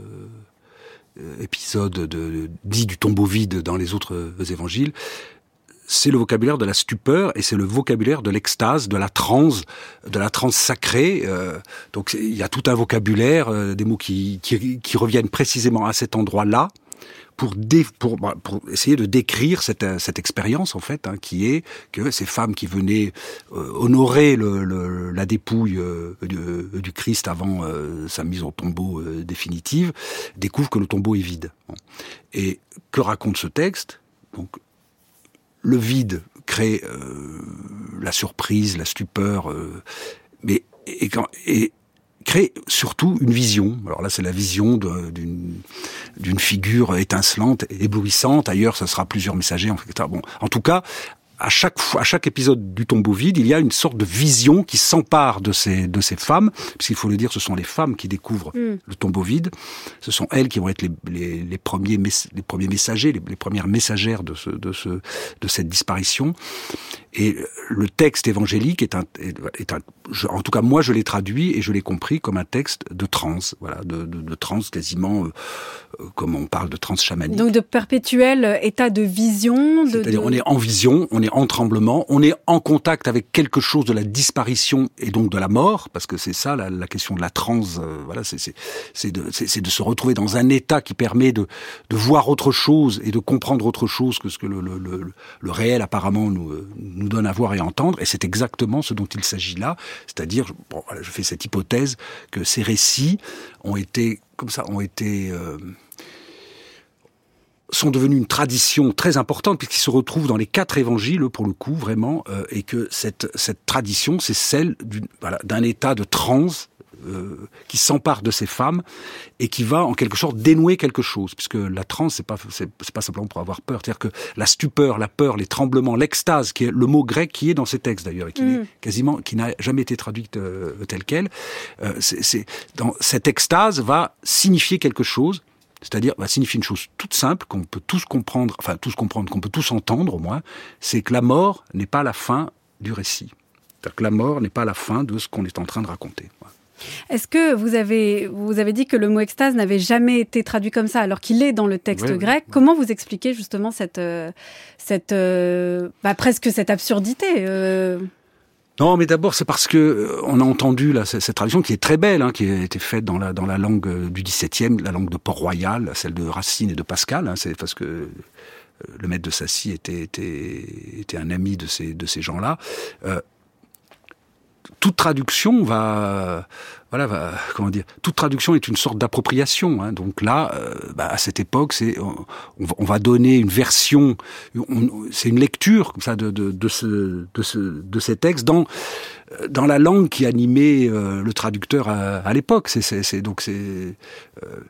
épisodes de, de, dits du tombeau vide dans les autres euh, évangiles, c'est le vocabulaire de la stupeur et c'est le vocabulaire de l'extase, de la transe, de la transe sacrée. Euh, donc il y a tout un vocabulaire, euh, des mots qui, qui, qui reviennent précisément à cet endroit-là. Pour, dé, pour, pour essayer de décrire cette, cette expérience, en fait, hein, qui est que ces femmes qui venaient euh, honorer le, le, la dépouille euh, du, du Christ avant euh, sa mise au tombeau euh, définitive, découvrent que le tombeau est vide. Bon. Et que raconte ce texte ? Donc, le vide crée euh, la surprise, la stupeur, euh, mais et, quand, et crée surtout une vision. Alors là, c'est la vision de, d'une, d'une figure étincelante, éblouissante. Ailleurs, ça sera plusieurs messagers. Et cetera. Bon, en tout cas, à chaque fois, à chaque épisode du tombeau vide, il y a une sorte de vision qui s'empare de ces de ces femmes, puisqu'il faut le dire, ce sont les femmes qui découvrent mm. le tombeau vide. Ce sont elles qui vont être les les, les premiers mes, les premiers messagers, les, les premières messagères de ce de ce de cette disparition. Et le texte évangélique est un, est un je, en tout cas moi je l'ai traduit et je l'ai compris comme un texte de transe, voilà, de, de, de transe quasiment euh, comme on parle de transe chamanique. Donc de perpétuel état de vision. De, C'est-à-dire de... on est en vision, on est en tremblement, on est en contact avec quelque chose de la disparition et donc de la mort, parce que c'est ça la, la question de la transe. Euh, voilà, c'est, c'est, c'est, de, c'est, c'est de se retrouver dans un état qui permet de, de voir autre chose et de comprendre autre chose que ce que le, le, le, le réel apparemment nous nous donne à voir et entendre, et c'est exactement ce dont il s'agit là, c'est-à-dire, bon, voilà, je fais cette hypothèse que ces récits ont été, comme ça, ont été, euh, sont devenus une tradition très importante, puisqu'ils se retrouvent dans les quatre évangiles, pour le coup, vraiment, euh, et que cette, cette tradition, c'est celle d'une, voilà, d'un état de transe, Euh, qui s'empare de ces femmes et qui va en quelque sorte dénouer quelque chose, puisque la transe c'est pas c'est, c'est pas simplement pour avoir peur, c'est-à-dire que la stupeur, la peur, les tremblements, l'extase, qui est le mot grec qui est dans ces textes d'ailleurs et qui mmh. est quasiment qui n'a jamais été traduit euh, tel quel, euh, c'est, c'est dans cette extase va signifier quelque chose. C'est-à-dire, va signifier une chose toute simple, qu'on peut tous comprendre, enfin tous comprendre, qu'on peut tous entendre au moins, c'est que la mort n'est pas la fin du récit. C'est-à-dire que la mort n'est pas la fin de ce qu'on est en train de raconter. Voilà. Est-ce que vous avez, vous avez dit que le mot extase n'avait jamais été traduit comme ça, alors qu'il est dans le texte ouais, grec. Ouais. Comment vous expliquez justement cette, euh, cette euh, bah, presque cette absurdité euh... Non, mais d'abord, c'est parce que euh, on a entendu là, cette, cette traduction qui est très belle, hein, qui a été faite dans la, dans la langue du dix-septième, la langue de Port-Royal, celle de Racine et de Pascal. Hein, c'est parce que euh, le maître de Sacy était, était, était un ami de ces, de ces gens-là. Euh, Toute traduction va, voilà, va, comment dire, toute traduction est une sorte d'appropriation. Hein. Donc là, euh, bah, à cette époque, c'est, on, on va donner une version, on, c'est une lecture comme ça de, de, de ce, de ce, de ces textes dans, dans la langue qui animait euh, le traducteur à, à l'époque. C'est, c'est, c'est donc c'est. Euh,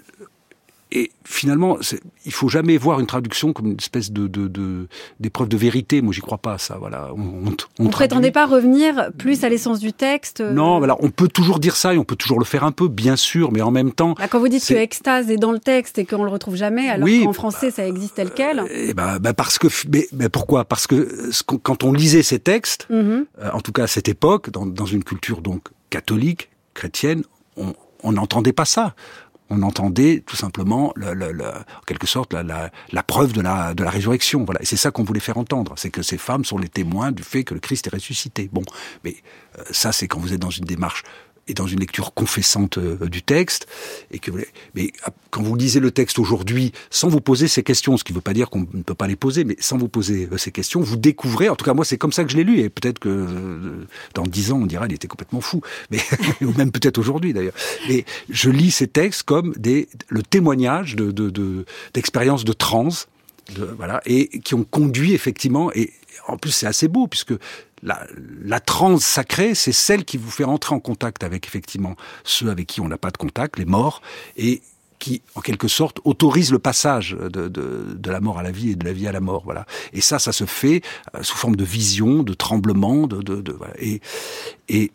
Et finalement, c'est, il faut jamais voir une traduction comme une espèce de, de, de d'épreuve de vérité. Moi, j'y crois pas à ça. Voilà. On, on, on, on prétendait pas revenir plus à l'essence du texte. Non, alors on peut toujours dire ça et on peut toujours le faire un peu, bien sûr, mais en même temps. Bah, quand vous dites c'est... que extase est dans le texte et qu'on le retrouve jamais, alors oui, qu'en français bah, ça existe tel quel. Et bah, bah parce que, mais, mais pourquoi ? Parce que quand on lisait ces textes, mm-hmm. euh, en tout cas à cette époque, dans, dans une culture donc catholique, chrétienne, on on n'entendait pas ça. On entendait tout simplement, le, le, le, en quelque sorte, la, la, la preuve de la, de la résurrection. Voilà. Et c'est ça qu'on voulait faire entendre. C'est que ces femmes sont les témoins du fait que le Christ est ressuscité. Bon, mais euh, ça, c'est quand vous êtes dans une démarche et dans une lecture confessante euh, du texte, et que mais quand vous lisez le texte aujourd'hui sans vous poser ces questions, ce qui ne veut pas dire qu'on ne peut pas les poser, mais sans vous poser euh, ces questions, vous découvrez, en tout cas moi c'est comme ça que je l'ai lu, et peut-être que euh, dans dix ans on dira il était complètement fou, mais ou même peut-être aujourd'hui d'ailleurs. Mais je lis ces textes comme des le témoignage de, de, de d'expériences de transe, de, voilà, et qui ont conduit effectivement, et en plus c'est assez beau puisque La, la transe sacrée, c'est celle qui vous fait entrer en contact avec, effectivement, ceux avec qui on n'a pas de contact, les morts, et qui, en quelque sorte, autorise le passage de, de, de la mort à la vie et de la vie à la mort, voilà. Et ça, ça se fait euh, sous forme de vision, de tremblement, de, de, de voilà. Et, et,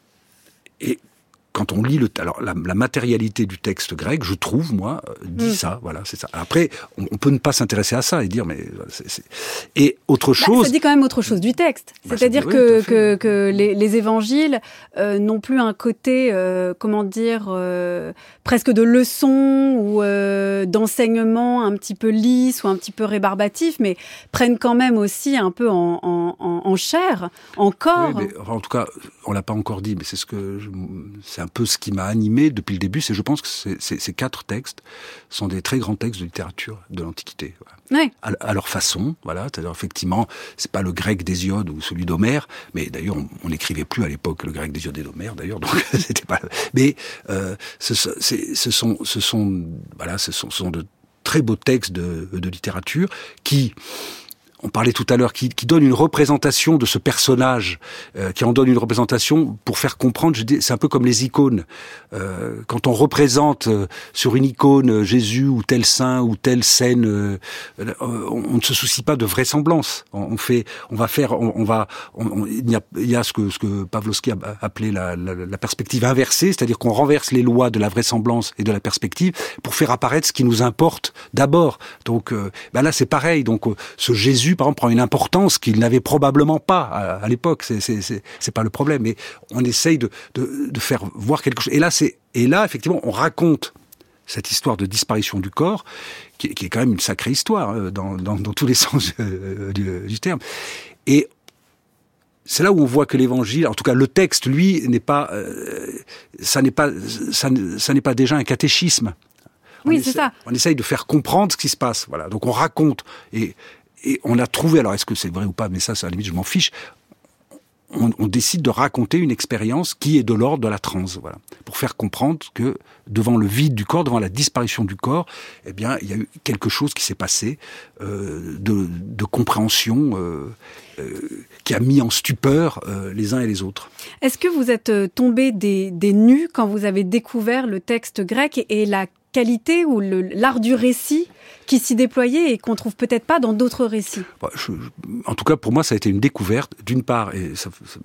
et quand on lit le, alors la, la matérialité du texte grec, je trouve, moi, dit mmh. ça, voilà, c'est ça. Après, on, on peut ne pas s'intéresser à ça et dire, mais c'est, c'est... et autre chose. Bah, ça dit quand même autre chose du texte. Bah, C'est-à-dire c'est... que, oui, que que les, les évangiles euh, n'ont plus un côté, euh, comment dire, euh, presque de leçon ou euh, d'enseignement un petit peu lisse ou un petit peu rébarbatif, mais prennent quand même aussi un peu en, en, en, en chair, en corps. Oui, mais, enfin, en tout cas, on l'a pas encore dit, mais c'est ce que je, c'est un peu ce qui m'a animé depuis le début, c'est je pense que c'est, c'est, ces quatre textes sont des très grands textes de littérature de l'Antiquité. Voilà. Oui. À, à leur façon, voilà. C'est-à-dire, effectivement, c'est pas le grec d'Hésiode ou celui d'Homère, mais d'ailleurs, on n'écrivait plus à l'époque le grec d'Hésiode et d'Homère, d'ailleurs, donc c'était pas. Mais euh, ce, c'est, ce sont, ce sont, voilà, ce sont, ce sont de très beaux textes de, de littérature qui. On parlait tout à l'heure, qui, qui donne une représentation de ce personnage, euh, qui en donne une représentation pour faire comprendre. Je dis, c'est un peu comme les icônes. Euh, quand on représente euh, sur une icône euh, Jésus ou tel saint ou telle scène, euh, euh, on, on ne se soucie pas de vraisemblance. On, on fait, on va faire, on, on va, on, on, il y a, il y a ce que ce que Pavlovsky a appelé la, la, la perspective inversée, c'est-à-dire qu'on renverse les lois de la vraisemblance et de la perspective pour faire apparaître ce qui nous importe d'abord. Donc, euh, ben là, c'est pareil. Donc, euh, ce Jésus par exemple, prend une importance qu'il n'avait probablement pas à, à l'époque. C'est, c'est, c'est, c'est pas le problème. Mais on essaye de, de, de faire voir quelque chose. Et là, c'est, et là, effectivement, on raconte cette histoire de disparition du corps, qui, qui est quand même une sacrée histoire, hein, dans, dans, dans tous les sens euh, du, du terme. Et c'est là où on voit que l'évangile, en tout cas le texte, lui, n'est pas, euh, ça n'est pas, ça, ça n'est pas déjà un catéchisme. On oui, essaie, c'est ça. On essaye de faire comprendre ce qui se passe. Voilà. Donc on raconte et Et on a trouvé, alors est-ce que c'est vrai ou pas, mais ça, ça à la limite, je m'en fiche, on, on décide de raconter une expérience qui est de l'ordre de la transe, voilà, pour faire comprendre que devant le vide du corps, devant la disparition du corps, eh bien, il y a eu quelque chose qui s'est passé euh, de, de compréhension euh, euh, qui a mis en stupeur euh, les uns et les autres. Est-ce que vous êtes tombé des, des nues quand vous avez découvert le texte grec et, et la qualité ou le, l'art du récit qui s'y déployait et qu'on trouve peut-être pas dans d'autres récits? Bah, je, je, en tout cas, pour moi, ça a été une découverte, d'une part, et ça, ça,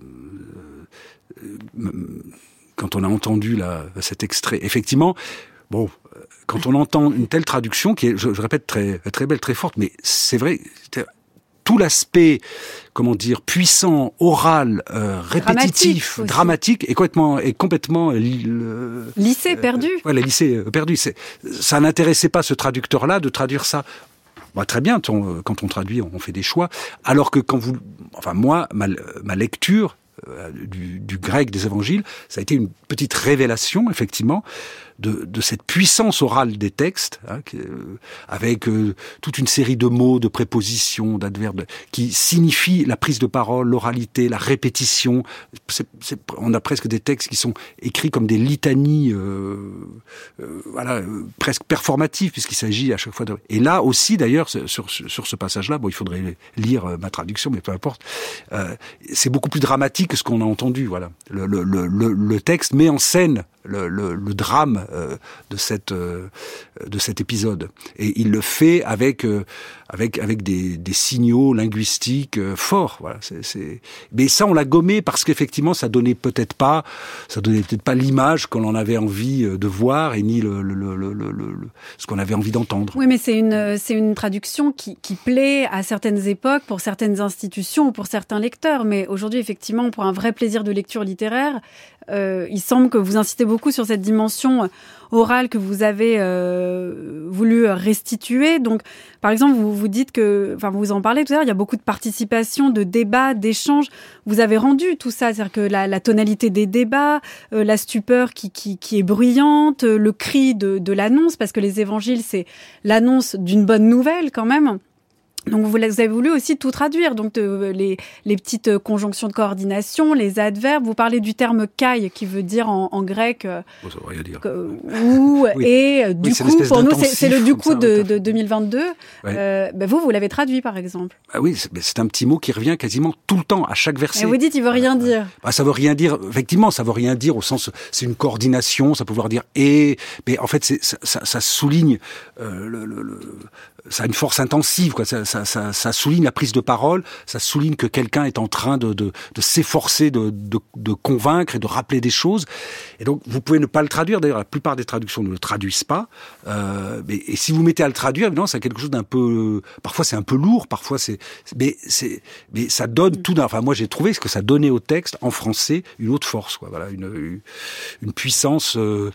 euh, quand on a entendu là, cet extrait, effectivement, bon, quand on entend une telle traduction, qui est, je, je répète, très, très belle, très forte, mais c'est vrai, tout l'aspect, comment dire, puissant, oral, euh, répétitif, dramatique, dramatique est complètement, est complètement euh, lissé, euh, perdu. Voilà, lissé, euh, perdu. C'est, ça n'intéressait pas ce traducteur-là de traduire ça. Bah, très bien, ton, quand on traduit, on fait des choix. Alors que quand vous, enfin moi, ma, ma lecture euh, du, du grec des évangiles, ça a été une petite révélation, effectivement, de, de cette puissance orale des textes, hein, qui, euh, avec euh, toute une série de mots, de prépositions, d'adverbes, qui signifient la prise de parole, l'oralité, la répétition. C'est, c'est, on a presque des textes qui sont écrits comme des litanies, euh, euh, voilà, euh, presque performatives, puisqu'il s'agit à chaque fois de... Et là aussi, d'ailleurs, sur, sur, sur ce passage-là, bon, il faudrait lire euh, ma traduction, mais peu importe, euh, c'est beaucoup plus dramatique que ce qu'on a entendu, voilà. Le, le, le, le texte met en scène le, le, le drame euh, de cette euh, de cet épisode, et il le fait avec euh, avec avec des, des signaux linguistiques euh, forts, voilà. C'est, c'est... Mais ça, on l'a gommé parce qu'effectivement, ça donnait peut-être pas, ça donnait peut-être pas l'image qu'on en avait envie de voir, et ni le, le, le, le, le, le ce qu'on avait envie d'entendre. Oui, mais c'est une c'est une traduction qui qui plaît à certaines époques, pour certaines institutions ou pour certains lecteurs. Mais aujourd'hui, effectivement, pour un vrai plaisir de lecture littéraire, euh, il semble que vous insistez beaucoup sur cette dimension orale que vous avez euh, voulu restituer. Donc, par exemple, vous vous dites que, enfin, vous en parlez tout à l'heure, il y a beaucoup de participation, de débats, d'échanges. Vous avez rendu tout ça, c'est-à-dire que la, la tonalité des débats, euh, la stupeur qui, qui, qui est bruyante, le cri de, de l'annonce, parce que les évangiles, c'est l'annonce d'une bonne nouvelle quand même. Donc vous avez voulu aussi tout traduire, donc euh, les, les petites conjonctions de coordination, les adverbes. Vous parlez du terme kai qui veut dire en, en grec euh, bon, ça veut rien dire. Que, ou oui. et euh, du oui, coup pour nous c'est, c'est le du coup ça, de, de deux mille vingt-deux. Ouais. Euh, ben vous vous l'avez traduit par exemple. Ah oui, c'est, c'est un petit mot qui revient quasiment tout le temps à chaque verset. Et vous dites il veut rien dire. Bah, ça veut rien dire. Effectivement, ça veut rien dire au sens c'est une coordination. Ça peut vouloir dire et, mais en fait c'est, ça, ça, ça souligne euh, le, le, le ça a une force intensive, quoi. Ça, ça, ça, ça souligne la prise de parole, ça souligne que quelqu'un est en train de, de, de s'efforcer de, de, de convaincre et de rappeler des choses. Et donc, vous pouvez ne pas le traduire. D'ailleurs, la plupart des traductions ne le traduisent pas. Euh, mais, et si vous mettez à le traduire, évidemment, c'est quelque chose d'un peu. Parfois, c'est un peu lourd. Parfois, c'est. Mais, c'est, mais ça donne tout d'un. Enfin, moi, j'ai trouvé ce que ça donnait au texte en français une autre force, quoi. Voilà, une, une puissance. Euh,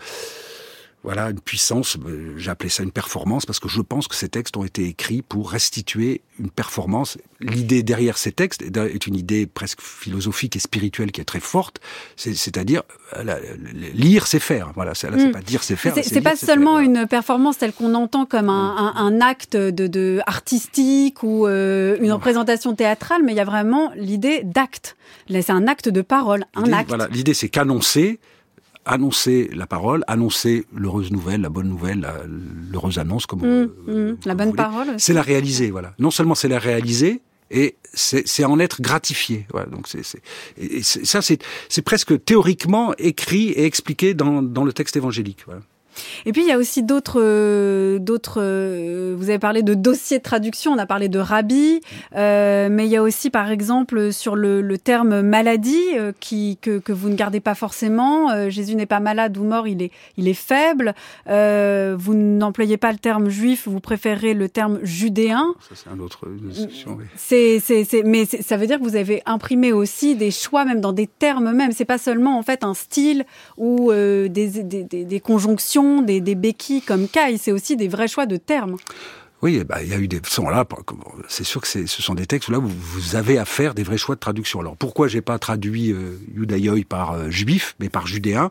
Voilà, une puissance, j'ai appelé ça une performance, parce que je pense que ces textes ont été écrits pour restituer une performance. L'idée derrière ces textes est une idée presque philosophique et spirituelle qui est très forte, c'est, c'est-à-dire la, lire, c'est faire. Voilà, c'est, là, c'est mmh. pas dire, c'est faire. C'est, c'est, c'est lire, pas c'est seulement faire, voilà. une performance telle qu'on entend comme un, mmh. un, un acte de, de artistique ou euh, une mmh. représentation théâtrale, mais il y a vraiment l'idée d'acte. Là, c'est un acte de parole, un l'idée, acte. Voilà, l'idée, c'est qu'annoncer. annoncer la parole, annoncer l'heureuse nouvelle, la bonne nouvelle, la, l'heureuse annonce, comme mmh, euh, mmh, la bonne parole. C'est la réaliser, voilà. Non seulement c'est la réaliser, et c'est, c'est en être gratifié. Voilà. Donc c'est, c'est, et c'est, ça, c'est, c'est presque théoriquement écrit et expliqué dans, dans le texte évangélique. Voilà. Et puis il y a aussi d'autres, euh, d'autres. Euh, vous avez parlé de dossiers de traduction, on a parlé de rabbi, euh, mais il y a aussi par exemple sur le, le terme maladie euh, qui que, que vous ne gardez pas forcément. Euh, Jésus n'est pas malade ou mort, il est il est faible. Euh, vous n'employez pas le terme juif, vous préférez le terme judéen. Ça c'est un autre une discussion. Oui. C'est c'est c'est mais c'est, ça veut dire que vous avez imprimé aussi des choix même dans des termes même. C'est pas seulement en fait un style ou euh, des, des des des conjonctions. Des, des béquilles comme Kai, c'est aussi des vrais choix de termes. Oui, bah, il y a eu des sont là. C'est sûr que c'est, ce sont des textes où là vous, vous avez à faire des vrais choix de traduction. Alors pourquoi j'ai pas traduit euh, Iudaioi par euh, juif, mais par judéen?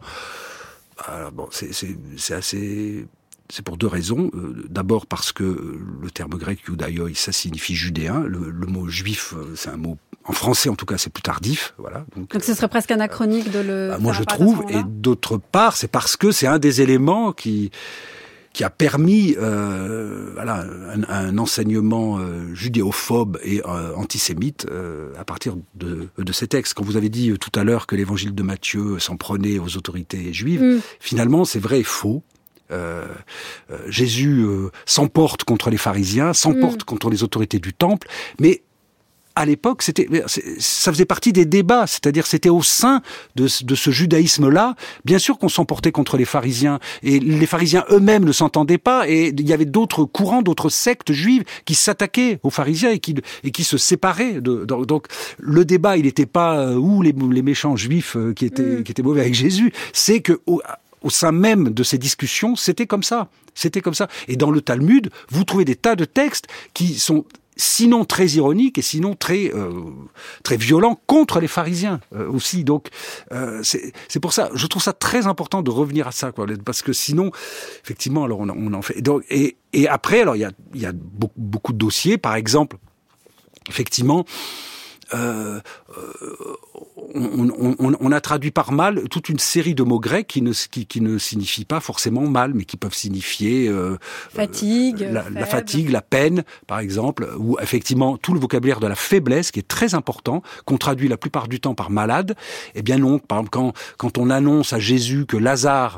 Alors, bon, c'est, c'est, c'est assez. C'est pour deux raisons. Euh, d'abord parce que le terme grec Iudaioi, ça signifie judéen. Le, le mot juif, c'est un mot. En français, en tout cas, c'est plus tardif, voilà. Donc, Donc ce serait presque anachronique de le. Bah, moi, je trouve, et d'autre part, c'est parce que c'est un des éléments qui qui a permis, euh, voilà, un, un enseignement euh, judéophobe et euh, antisémite euh, à partir de de ces textes. Quand vous avez dit euh, tout à l'heure que l'Évangile de Matthieu s'en prenait aux autorités juives, mm. finalement, c'est vrai et faux. Euh, euh, Jésus euh, s'emporte contre les pharisiens, s'emporte mm. contre les autorités du temple, mais à l'époque, c'était, ça faisait partie des débats, c'est-à-dire c'était au sein de, de ce judaïsme-là, bien sûr qu'on s'emportait contre les pharisiens, et les pharisiens eux-mêmes ne s'entendaient pas, et il y avait d'autres courants, d'autres sectes juives qui s'attaquaient aux pharisiens et qui, et qui se séparaient. De, de, donc le débat, il n'était pas euh, où les, les méchants juifs euh, qui étaient, mmh. qui étaient mauvais avec Jésus, c'est que au, au sein même de ces discussions, c'était comme ça, c'était comme ça. Et dans le Talmud, vous trouvez des tas de textes qui sont sinon très ironique et sinon très euh, très violent contre les pharisiens euh, aussi. Donc euh, c'est c'est pour ça, je trouve ça très important de revenir à ça, quoi, parce que sinon, effectivement, alors on, on en fait. Et, donc, et et après, alors il y a il y a beaucoup, beaucoup de dossiers, par exemple, effectivement. Euh, euh, on, on, on a traduit par mal toute une série de mots grecs qui ne, qui, qui ne signifient pas forcément mal, mais qui peuvent signifier euh, fatigue, euh, la, la fatigue, la peine, par exemple, ou effectivement tout le vocabulaire de la faiblesse qui est très important, qu'on traduit la plupart du temps par malade. Eh bien non, par exemple, quand, quand on annonce à Jésus que Lazare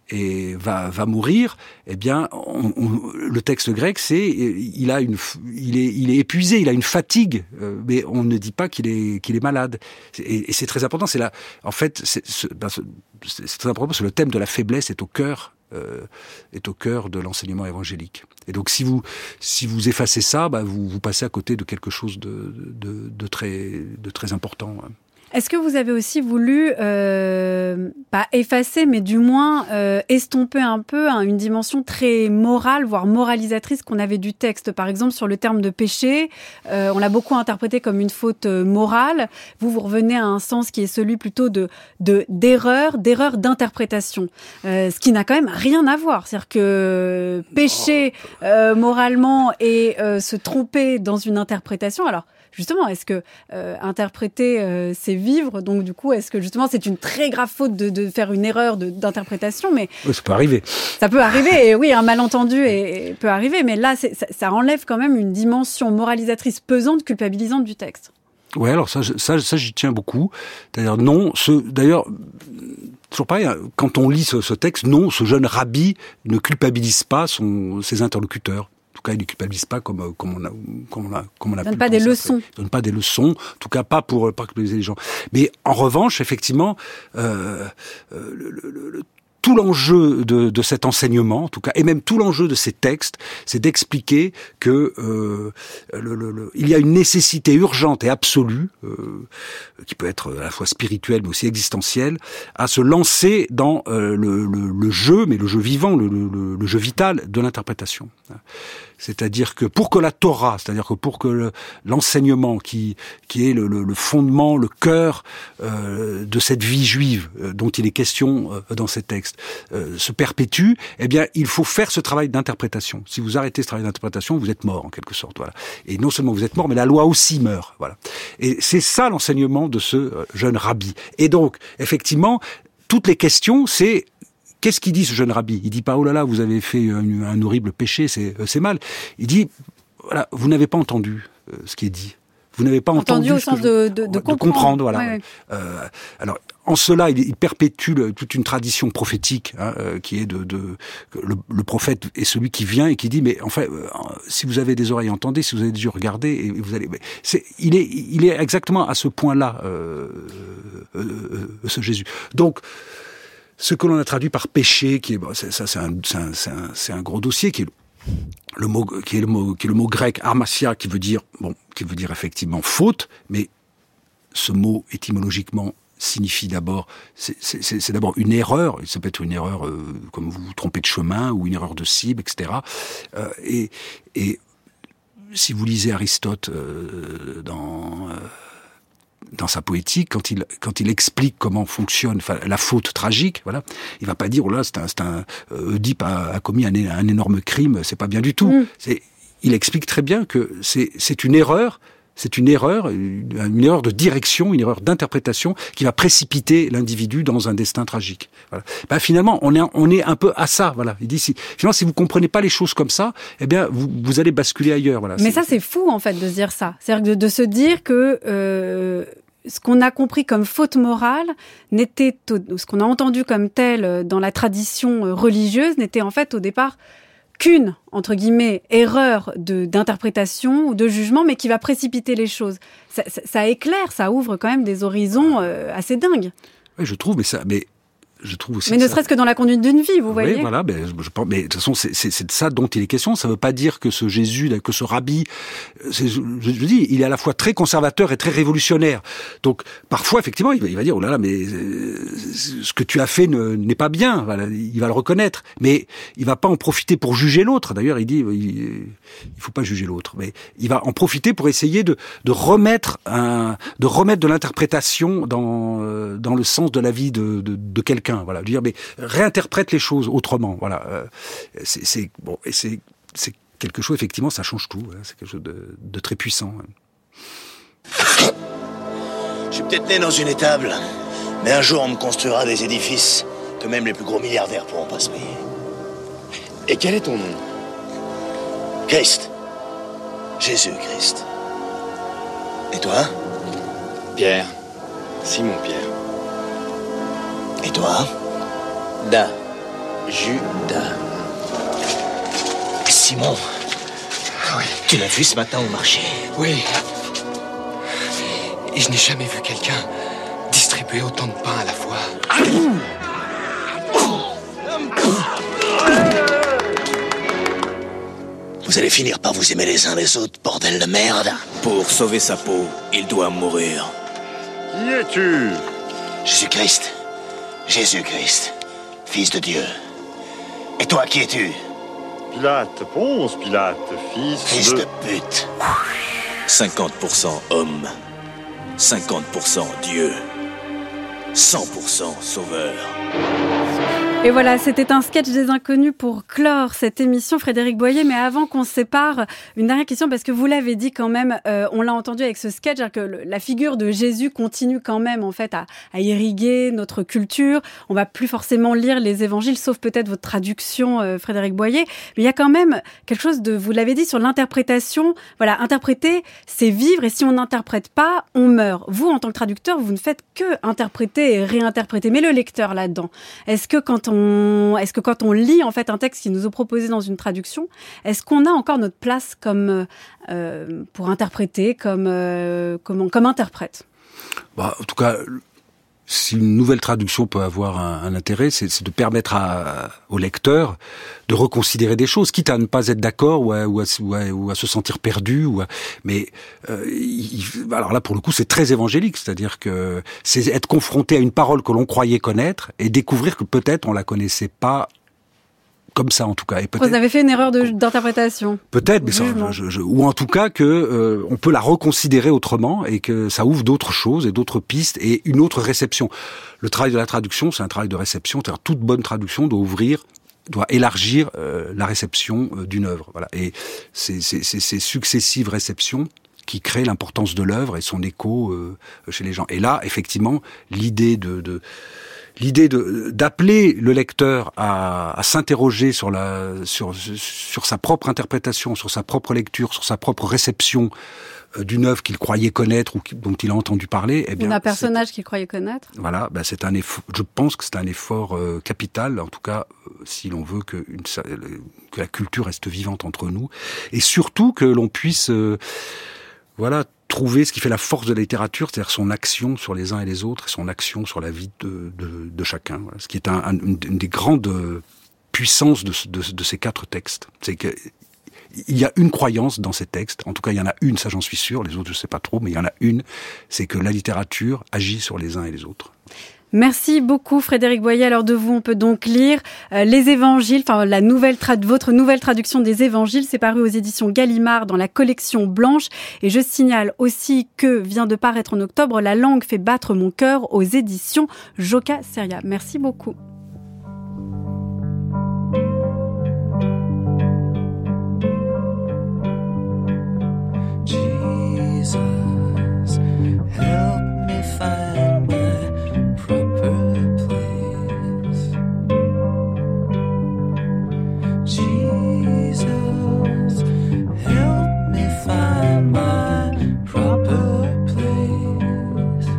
et va va mourir, eh bien on, on, le texte grec c'est il a une il est il est épuisé, il a une fatigue, euh, mais on ne dit pas qu'il est qu'il est malade. Et, et c'est très important, c'est là en fait c'est c'est, ben, c'est, c'est très important parce que le thème de la faiblesse est au cœur euh, est au cœur de l'enseignement évangélique. Et donc si vous si vous effacez ça, bah, vous vous passez à côté de quelque chose de de, de très de très important. Est-ce que vous avez aussi voulu, euh, pas effacer, mais du moins euh, estomper un peu hein, une dimension très morale, voire moralisatrice qu'on avait du texte? Par exemple, sur le terme de péché, euh, on l'a beaucoup interprété comme une faute euh, morale. Vous, vous revenez à un sens qui est celui plutôt de, de d'erreur, d'erreur d'interprétation, euh, ce qui n'a quand même rien à voir. C'est-à-dire que pécher euh, moralement et euh, se tromper dans une interprétation, alors... Justement, est-ce que euh, interpréter, euh, c'est vivre? Donc, du coup, est-ce que justement, c'est une très grave faute de, de faire une erreur de, d'interprétation? Mais oui, ça peut arriver. Ça peut arriver, et oui, un malentendu est, peut arriver. Mais là, c'est, ça, ça enlève quand même une dimension moralisatrice pesante, culpabilisante du texte. Ouais, alors ça, ça, ça, j'y tiens beaucoup. D'ailleurs, non, ce, d'ailleurs, toujours pareil, quand on lit ce, ce texte, non, ce jeune rabbi ne culpabilise pas son, ses interlocuteurs. En tout cas, il ne culpabilise pas comme, comme on a, comme on a, comme on a. Il ne donne pas des leçons. Il ne donne pas des leçons. En tout cas, pas pour, pas culpabiliser les gens. Mais en revanche, effectivement, euh, euh, le, le, le, tout l'enjeu de, de cet enseignement, en tout cas, et même tout l'enjeu de ces textes, c'est d'expliquer que euh, le, le, le, il y a une nécessité urgente et absolue, euh, qui peut être à la fois spirituelle mais aussi existentielle, à se lancer dans euh, le, le, le jeu, mais le jeu vivant, le, le, le jeu vital de l'interprétation. C'est-à-dire que pour que la Torah, c'est-à-dire que pour que le, l'enseignement qui qui est le, le, le fondement, le cœur euh, de cette vie juive euh, dont il est question euh, dans ces textes, euh, se perpétue, eh bien, il faut faire ce travail d'interprétation. Si vous arrêtez ce travail d'interprétation, vous êtes mort en quelque sorte. Voilà. Et non seulement vous êtes mort, mais la loi aussi meurt. Voilà. Et c'est ça l'enseignement de ce euh, jeune rabbi. Et donc, effectivement, toutes les questions, c'est qu'est-ce qu'il dit ce jeune rabbi? Il dit pas oh là là, vous avez fait un, un horrible péché, c'est c'est mal. Il dit voilà, vous n'avez pas entendu euh, ce qui est dit. Vous n'avez pas entendu, entendu au sens je, de, de, de, de comprendre. comprendre voilà. Ouais, ouais. Euh, alors en cela, il, il perpétue le, toute une tradition prophétique hein, euh, qui est de, de le, le prophète est celui qui vient et qui dit mais enfin euh, si vous avez des oreilles entendez, si vous avez des yeux regardez et vous allez. Mais c'est il est il est exactement à ce point-là euh, euh, euh, ce Jésus. Donc ce que l'on a traduit par péché, qui est bon, c'est, ça, c'est un, c'est un, c'est un, c'est un gros dossier, qui est le mot, qui est le mot, qui est le mot grec armasia, qui veut dire, bon, qui veut dire effectivement faute, mais ce mot étymologiquement signifie d'abord, c'est, c'est, c'est, c'est d'abord une erreur. Ça peut être une erreur, euh, comme vous vous trompez de chemin ou une erreur de cible, et cetera. Euh, et, et si vous lisez Aristote euh, dans euh, dans sa poétique, quand il quand il explique comment fonctionne enfin, la faute tragique, voilà, il va pas dire oh là c'est un c'est un euh, Oedipe a, a commis un, un énorme crime, c'est pas bien du tout. Mmh. C'est il explique très bien que c'est c'est une erreur, c'est une erreur, une, une erreur de direction, une erreur d'interprétation qui va précipiter l'individu dans un destin tragique. Voilà. Ben, finalement, on est on est un peu à ça, voilà. Il dit si finalement si vous comprenez pas les choses comme ça, eh bien vous vous allez basculer ailleurs, voilà. Mais c'est, ça c'est fou en fait de se dire ça, c'est-à-dire de, de se dire que euh, ce qu'on a compris comme faute morale n'était, ce qu'on a entendu comme tel dans la tradition religieuse n'était en fait au départ qu'une, entre guillemets, erreur de, d'interprétation ou de jugement, mais qui va précipiter les choses. Ça, ça, ça éclaire, ça ouvre quand même des horizons euh, assez dingues. Oui, je trouve, mais ça... Mais... Je trouve aussi mais ne ça... serait-ce que dans la conduite d'une vie, vous voyez. Oui, voilà. Ben, je pense, mais de toute façon, c'est, c'est, c'est de ça dont il est question. Ça ne veut pas dire que ce Jésus, que ce rabbi, c'est, je, je dis, il est à la fois très conservateur et très révolutionnaire. Donc, parfois, effectivement, il va, il va dire, oh là là, mais euh, ce que tu as fait ne, n'est pas bien. Voilà, il va le reconnaître, mais il va pas en profiter pour juger l'autre. D'ailleurs, il dit, il, il faut pas juger l'autre, mais il va en profiter pour essayer de, de remettre un, de remettre de l'interprétation dans, euh, dans le sens de la vie de, de, de quelqu'un. Voilà, dire mais réinterprète les choses autrement. Voilà, euh, c'est, c'est bon et c'est c'est quelque chose effectivement, ça change tout. Hein, c'est quelque chose de, de très puissant. Je suis peut-être né dans une étable, mais un jour on me construira des édifices que même les plus gros milliardaires pourront pas se payer. Et quel est ton nom? Christ. Jésus-Christ. Et toi? Pierre. Simon Pierre. Et toi? Da. Judas. Simon. Oui. Tu l'as vu ce matin au marché? Oui. Et je n'ai jamais vu quelqu'un distribuer autant de pain à la fois. Vous allez finir par vous aimer les uns les autres, bordel de merde. Pour sauver sa peau, il doit mourir. Qui es-tu? Jésus-Christ. Jésus-Christ, fils de Dieu. Et toi, qui es-tu? Pilate, Ponce Pilate, fils, fils de... de pute. cinquante pour cent homme, cinquante pour cent Dieu, cent pour cent sauveur. Et voilà, c'était un sketch des Inconnus pour clore cette émission, Frédéric Boyer. Mais avant qu'on se sépare, une dernière question, parce que vous l'avez dit quand même, euh, on l'a entendu avec ce sketch, que le, la figure de Jésus continue quand même en fait à, à irriguer notre culture. On va plus forcément lire les évangiles, sauf peut-être votre traduction, euh, Frédéric Boyer. Mais il y a quand même quelque chose de, vous l'avez dit, sur l'interprétation. Voilà, interpréter, c'est vivre, et si on n'interprète pas, on meurt. Vous, en tant que traducteur, vous ne faites que interpréter et réinterpréter. Mais le lecteur là-dedans, est-ce que quand on Est-ce que quand on lit en fait un texte qui nous est proposé dans une traduction, est-ce qu'on a encore notre place comme euh, pour interpréter, comme euh, comme, comme interprète? Bah, en tout cas, si une nouvelle traduction peut avoir un, un intérêt, c'est, c'est de permettre à, au lecteur de reconsidérer des choses, quitte à ne pas être d'accord ou à, ou à, ou à, ou à se sentir perdu. Ou à, mais euh, il, alors là, pour le coup, c'est très évangélique, c'est-à-dire que c'est être confronté à une parole que l'on croyait connaître et découvrir que peut-être on la connaissait pas comme ça, en tout cas. Et peut-être, vous avez fait une erreur de, d'interprétation. Peut-être, mais ça, je, je, ou en tout cas que euh, on peut la reconsidérer autrement et que ça ouvre d'autres choses et d'autres pistes et une autre réception. Le travail de la traduction, c'est un travail de réception. C'est-à-dire toute bonne traduction doit ouvrir, doit élargir euh, la réception euh, d'une œuvre. Voilà. Et c'est, c'est, c'est ces successives réceptions qui créent l'importance de l'œuvre et son écho euh, chez les gens. Et là, effectivement, l'idée de, de L'idée de, d'appeler le lecteur à, à s'interroger sur la, sur, sur sa propre interprétation, sur sa propre lecture, sur sa propre réception d'une œuvre qu'il croyait connaître ou dont il a entendu parler, eh bien, un personnage qu'il croyait connaître. Voilà, ben c'est un effort. Je pense que c'est un effort euh, capital, en tout cas, euh, si l'on veut que, une, que la culture reste vivante entre nous, et surtout que l'on puisse, euh, voilà, trouver ce qui fait la force de la littérature, c'est-à-dire son action sur les uns et les autres, et son action sur la vie de, de, de chacun. Voilà. Ce qui est un, un, une, une des grandes puissances de, de, de ces quatre textes. C'est que il y a une croyance dans ces textes, en tout cas il y en a une, ça j'en suis sûr, les autres je sais pas trop, mais il y en a une, c'est que la littérature agit sur les uns et les autres. Merci beaucoup Frédéric Boyer. Alors de vous, on peut donc lire euh, les évangiles, enfin la nouvelle trad- votre nouvelle traduction des évangiles, c'est paru aux éditions Gallimard dans la collection Blanche. Et je signale aussi que vient de paraître en octobre La langue fait battre mon cœur aux éditions Joka Seria. Merci beaucoup. Jesus, help me find my proper place. Jesus, help me find my proper place.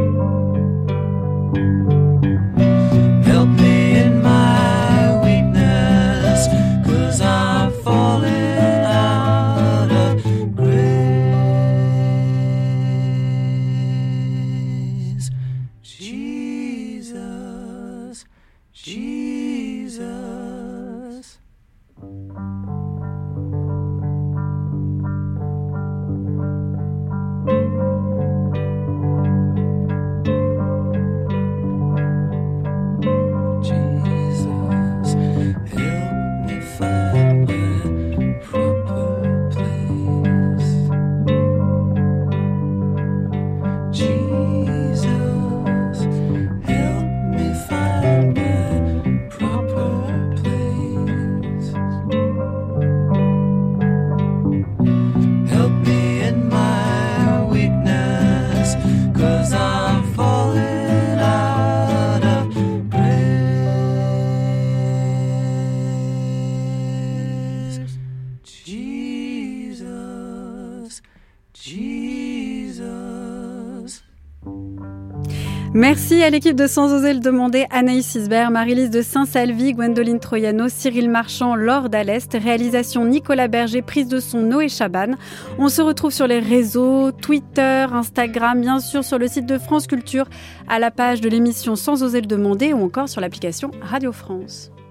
Help me in my weakness, 'cause I'm falling out of grace. Jesus, Jesus. Jesus, help me find my proper place. Jesus, help me find my proper place. Help me in my weakness, 'cause I'm falling out of grace. Jesus, Jesus. Merci à l'équipe de Sans oser le demander, Anaïs Isbert, Marie-Lise de Saint-Salvi, Gwendoline Troyano, Cyril Marchand, Laure Dallest, réalisation Nicolas Berger, prise de son Noé Chaban. On se retrouve sur les réseaux, Twitter, Instagram, bien sûr sur le site de France Culture, à la page de l'émission Sans oser le demander ou encore sur l'application Radio France.